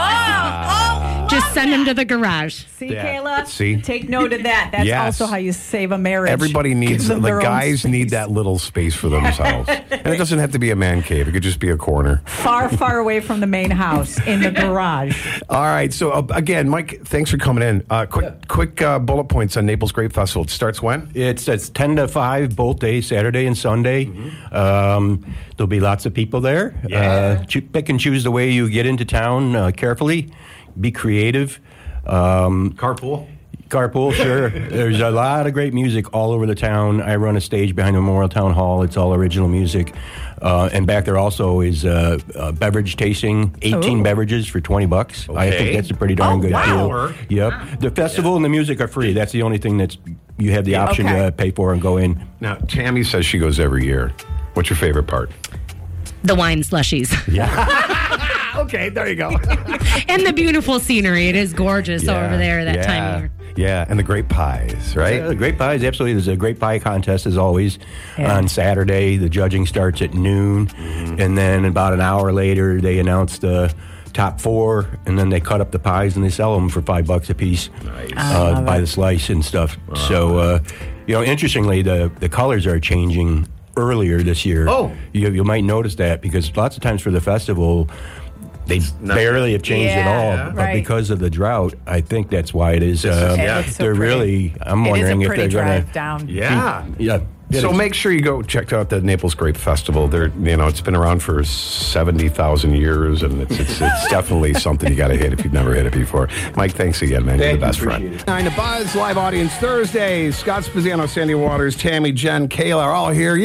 Oh, Just send him to the garage. see, Yeah. Kayla. See? Take note of that. That's Yes. also how you save a marriage. Everybody Give needs, them the their own guys space. need that little space for themselves. And it doesn't have to be a man cave. It could just be a corner. far, far away from the main house in the garage. All right. So, uh, again, Mike, thanks for coming in. Uh, quick quick uh, bullet points on Naples Grape Festival. It starts when? It's it's ten to five both days, Saturday and Sunday. Mm-hmm. Um, there'll be lots of people there. Uh, choo- pick and choose the way you get into town uh, carefully. Be creative. Um, Carpool. Carpool, sure. There's a lot of great music all over the town. I run a stage behind the Memorial Town Hall. It's all original music. Uh, and back there also is uh, uh, beverage tasting, eighteen Ooh. beverages for twenty bucks. I Okay. think that's a pretty darn Oh, good wow. deal. Yep. The festival and the music are free. That's the only thing that's you have the option Okay. to uh, pay for and go in. Now, Tammy says she goes every year. What's your favorite part? The wine slushies. Okay, there you go. And the beautiful scenery. It is gorgeous Yeah, over there that yeah, time of year. Yeah, and the great pies, right? Yeah, the great pies, absolutely. There's a great pie contest, as always, Yeah. on Saturday. The judging starts at noon, Mm-hmm. and then about an hour later, they announce the top four, and then they cut up the pies and they sell them for five bucks a piece Nice. uh, by the slice and stuff. So, uh, you know, interestingly, the, the colors are changing earlier this year. Oh. You, you might notice that because lots of times for the festival, they not- barely have changed Yeah, at all. But right. because of the drought, I think that's why it is. This is- Uh, It looks so they're pretty. really. I'm It is a wondering if pretty they're going drive to. down. Yeah. Yeah. So make sure you go check out the Naples Grape Festival. They're, you know, it's been around for seventy thousand years, and it's it's, it's definitely something you got to hit if you've never hit it before. Mike, thanks again, man. You're the best friend. Nine to Buzz live audience Thursday. Scott Spaziano, Sandy Waters, Tammy, Jen, Kayla are all here.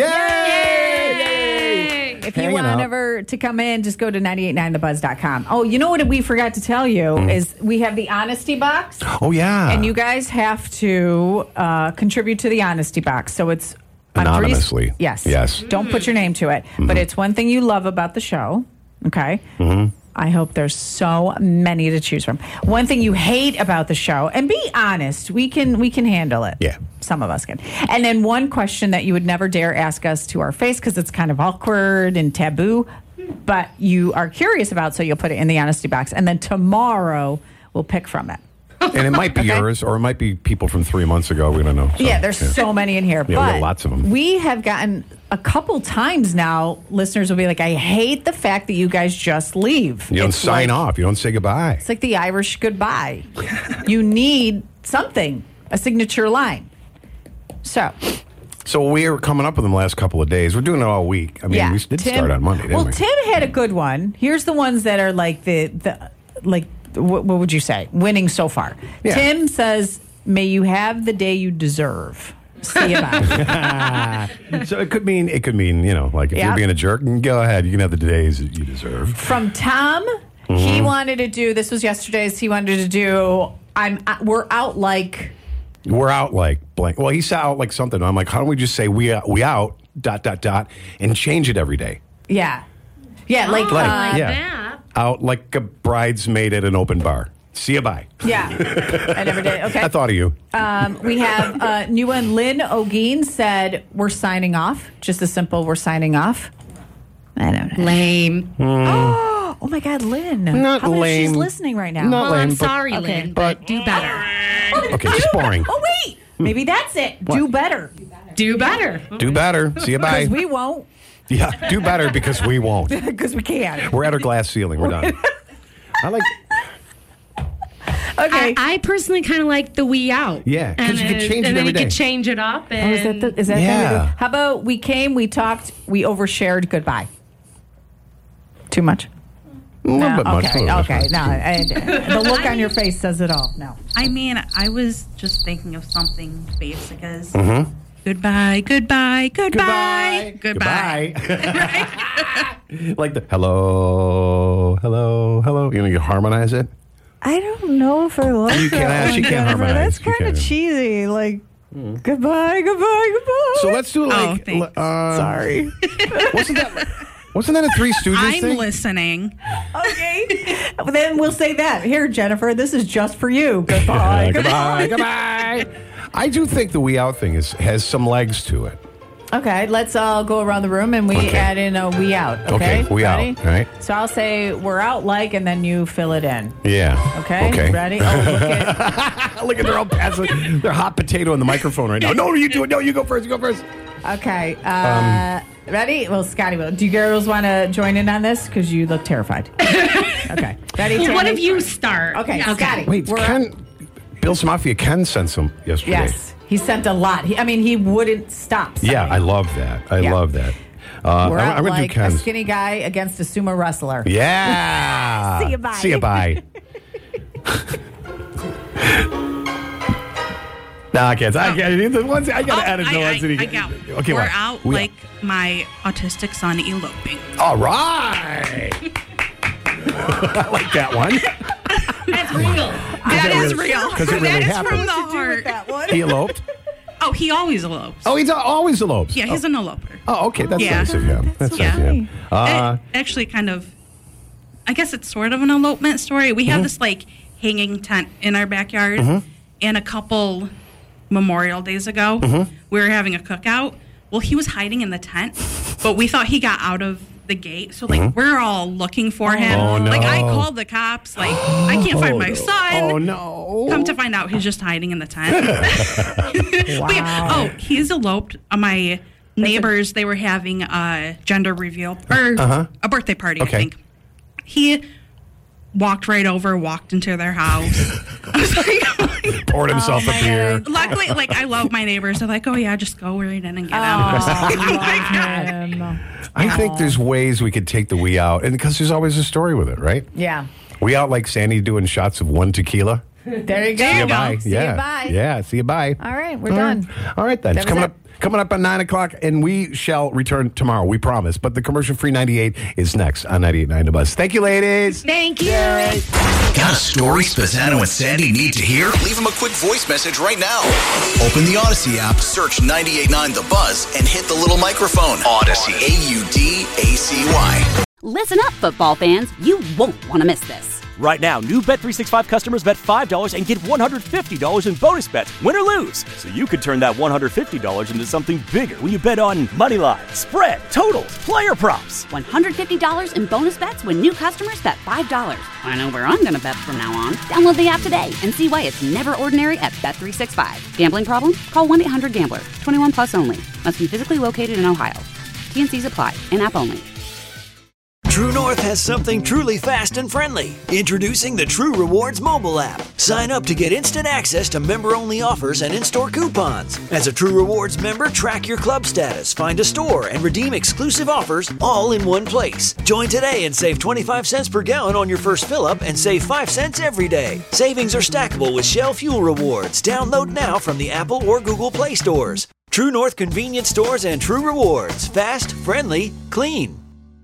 Yay! If you Hanging want out. ever to come in, just go to nine eight nine the buzz dot com. Oh, you know what we forgot to tell you is we have the honesty box. Oh yeah. And you guys have to uh, contribute to the honesty box. So it's on three- Anonymously. yes. Yes. Don't put your name to it. But it's one thing you love about the show. Okay. Mm-hmm. I hope there's so many to choose from. One thing you hate about the show, and be honest, we can we can handle it. Yeah. Some of us can. And then one question that you would never dare ask us to our face because it's kind of awkward and taboo, but you are curious about, so you'll put it in the honesty box. And then tomorrow we'll pick from it. And it might be yours, or it might be people from three months ago. We don't know. So, yeah, there's so many in here. Yeah, we but got lots of them. We have gotten a couple times now, listeners will be like, I hate the fact that you guys just leave. You don't It's sign like- off. You don't say goodbye. It's like the Irish goodbye. You need something, a signature line. So, So we were coming up with them the last couple of days. We're doing it all week. I mean, yeah. we did Tim- start on Monday, didn't well, we? Tim had a good one. Here's the ones that are like the, the like, what, what would you say? Winning so far. Yeah. Tim says, may you have the day you deserve. See you bye. So it could mean it could mean you know like if Yeah. you're being a jerk, go ahead. You can have the days that you deserve. From Tom, he Mhm. wanted to do, this was yesterday's, he wanted to do, I'm uh, we're out like, We're out like blank. Well, he said out like something. I'm like, how don't we just say we out, we out dot dot dot and change it every day? yeah. Yeah, like, Like, uh, yeah, out like a bridesmaid at an open bar. See you, bye. yeah. I never did. Okay. I thought of you. Um, we have a new one. Lynn O'Geen said, we're signing off. Just a simple, we're signing off. I don't know. Lame. Oh, oh my God, Lynn. Not How about lame. she's listening right now? Not Well, lame, I'm but- sorry, Okay. Lynn, but do better. Okay, just boring. Oh, wait. Maybe that's it. Do better. Do better. Do better. See you, bye. Because we won't. Yeah, do better because we won't. Because we can't. We're at our glass ceiling. We're done. I like. Okay. I, I personally kind of like the we out. Yeah, 'cause And you could it- change it and then every you day. could change it up. Oh, And is that the, is that Yeah. how we do- How about we came, we talked, we overshared, goodbye. Too much? A little No, bit much. okay, a little bit okay. much. No, I, the look on your face says it all. No. I mean, I was just thinking of something basic as Mhm. goodbye, goodbye, goodbye, goodbye. Like the hello, hello, hello. You know, you harmonize it. I don't know if I like You can't that ask- you one, can't Jennifer. harmonize. That's You kind of can't. cheesy. Like, goodbye, goodbye, goodbye. So let's do Oh, like. thanks. uh, Sorry. Wasn't that? Wasn't that a Three Stooges I'm thing? listening. Okay. Then we'll say that. Here, Jennifer, this is just for you. Goodbye, goodbye, goodbye. I do think the we out thing is has some legs to it. Okay, let's all go around the room and we Okay. add in a we out. Okay, Okay, we out, Ready? all right. So I'll say we're out like, and then you fill it in. Yeah. Okay. Okay. Ready? Oh, look at. Look at their own passive. They're hot potato on the microphone right now. No, you do it. No, you go first. You go first. Okay. Uh, ready? Well, Scotty will. Do you girls want to join in on this? Because you look terrified. Okay. Ready? Well, what Tammy? if you start? Okay, Okay. Scotty. Wait, we're Ken. Bill's Mafia Ken sent some yesterday. Yes, he sent a lot. He, I mean, he wouldn't stop. sending. Yeah, I love that. I Yeah. love that. Uh, We're I'm, out I'm gonna like do a Ken's. skinny guy against a sumo wrestler. Yeah. See you, bye. See you, bye. No, I can't. I can't. The ones, I got to Oh, edit the I, ones that he I, I got one. Okay, We're what? out We- like my autistic son eloping. All right. I like that one. That's real. That it is really- real. 'cause it really that is happened. from the What did you do with heart. that one? He eloped. Oh, he always elopes. Oh, he's always elopes. Yeah, he's oh. an eloper. Oh, okay. That's Yeah. nice of him. That's Yeah. nice of him. Uh, It- actually, kind of, I guess it's sort of an elopement story. We have Mhm. this like hanging tent in our backyard, Mhm. and a couple Memorial Days ago, Mhm. we were having a cookout. Well, he was hiding in the tent, but we thought he got out of the gate. So like Mhm. we're all looking for him. Oh, no. Like I called the cops. Like I can't find my no. son. Oh, no. Come to find out, he's just hiding in the tent. But yeah, oh, he's eloped. Uh, my neighbors, they were having a gender reveal or Uh-huh. a birthday party, Okay. I think. He walked right over, walked into their house. I was like, poured himself Oh, a beer. luckily, like I love my neighbors. They're like, oh yeah, just go right in and get Oh, him. love him. I think there's ways we could take the we out, and because there's always a story with it, right? Yeah. We out like Sandy doing shots of one tequila. There you go. See you bye. See yeah. you bye. Yeah. See you bye. All right, we're All done. right. All right then. That It's was coming it. up. Coming up at nine o'clock, and we shall return tomorrow. We promise. But the commercial-free ninety-eight is next on ninety-eight point nine The Buzz. Thank you, ladies. Thank you. Got a story Spazzano and Sandy need to hear? Leave them a quick voice message right now. Open the Odyssey app, search ninety-eight point nine The Buzz, and hit the little microphone. Odyssey. A U D A C Y. Listen up, football fans. You won't want to miss this. Right now, new Bet three sixty-five customers bet five dollars and get one hundred fifty dollars in bonus bets, win or lose. So you could turn that one hundred fifty dollars into something bigger when you bet on money line, spread, totals, player props. one hundred fifty dollars in bonus bets when new customers bet five dollars. I know where I'm going to bet from now on. Download the app today and see why it's never ordinary at Bet three sixty-five. Gambling problem? Call one eight hundred gambler. twenty-one plus only. Must be physically located in Ohio. T N Cs apply. In-app only. True North has something truly fast and friendly. Introducing the True Rewards mobile app. Sign up to get instant access to member-only offers and in-store coupons. As a True Rewards member, track your club status, find a store, and redeem exclusive offers all in one place. Join today and save twenty-five cents per gallon on your first fill-up and save five cents every day. Savings are stackable with Shell Fuel Rewards. Download now from the Apple or Google Play stores. True North convenience stores and True Rewards. Fast, friendly, clean.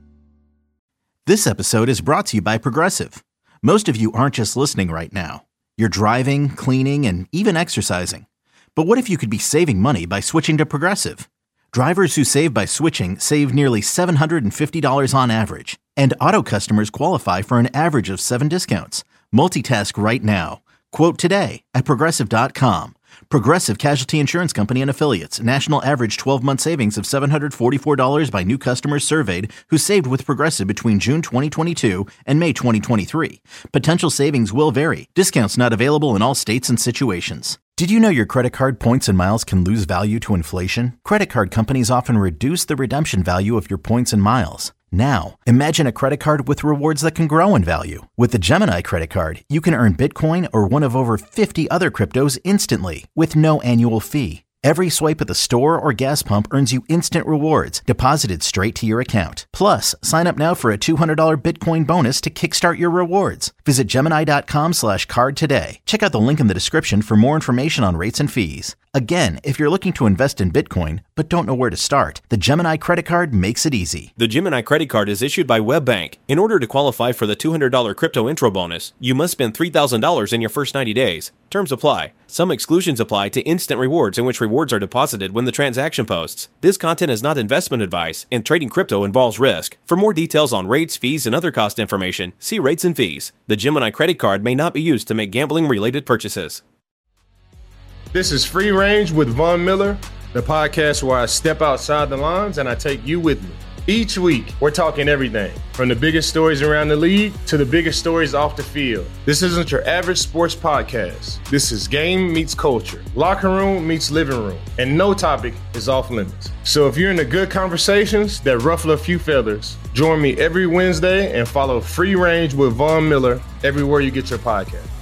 This episode is brought to you by Progressive. Most of you aren't just listening right now. You're driving, cleaning, and even exercising. But what if you could be saving money by switching to Progressive? Drivers who save by switching save nearly seven hundred fifty dollars on average. And auto customers qualify for an average of seven discounts. Multitask right now. Quote today at Progressive dot com. Progressive Casualty Insurance Company and Affiliates. National average twelve-month savings of seven hundred forty-four dollars by new customers surveyed who saved with Progressive between June twenty twenty-two and May twenty twenty-three. Potential savings will vary. Discounts not available in all states and situations. Did you know your credit card points and miles can lose value to inflation? Credit card companies often reduce the redemption value of your points and miles. Now, imagine a credit card with rewards that can grow in value. With the Gemini credit card, you can earn Bitcoin or one of over fifty other cryptos instantly with no annual fee. Every swipe at the store or gas pump earns you instant rewards deposited straight to your account. Plus, sign up now for a two hundred dollars Bitcoin bonus to kickstart your rewards. Visit Gemini.com slash card today. Check out the link in the description for more information on rates and fees. Again, if you're looking to invest in Bitcoin but don't know where to start, the Gemini credit card makes it easy. The Gemini credit card is issued by WebBank. In order to qualify for the two hundred dollars crypto intro bonus, you must spend three thousand dollars in your first ninety days. Terms apply. Some exclusions apply to instant rewards in which rewards are deposited when the transaction posts. This content is not investment advice, and trading crypto involves risk. For more details on rates, fees, and other cost information, see rates and fees. The Gemini credit card may not be used to make gambling-related purchases. This is Free Range with Von Miller, the podcast where I step outside the lines and I take you with me. Each week, we're talking everything from the biggest stories around the league to the biggest stories off the field. This isn't your average sports podcast. This is game meets culture, locker room meets living room, and no topic is off limits. So if you're into good conversations that ruffle a few feathers, join me every Wednesday and follow Free Range with Von Miller everywhere you get your podcast.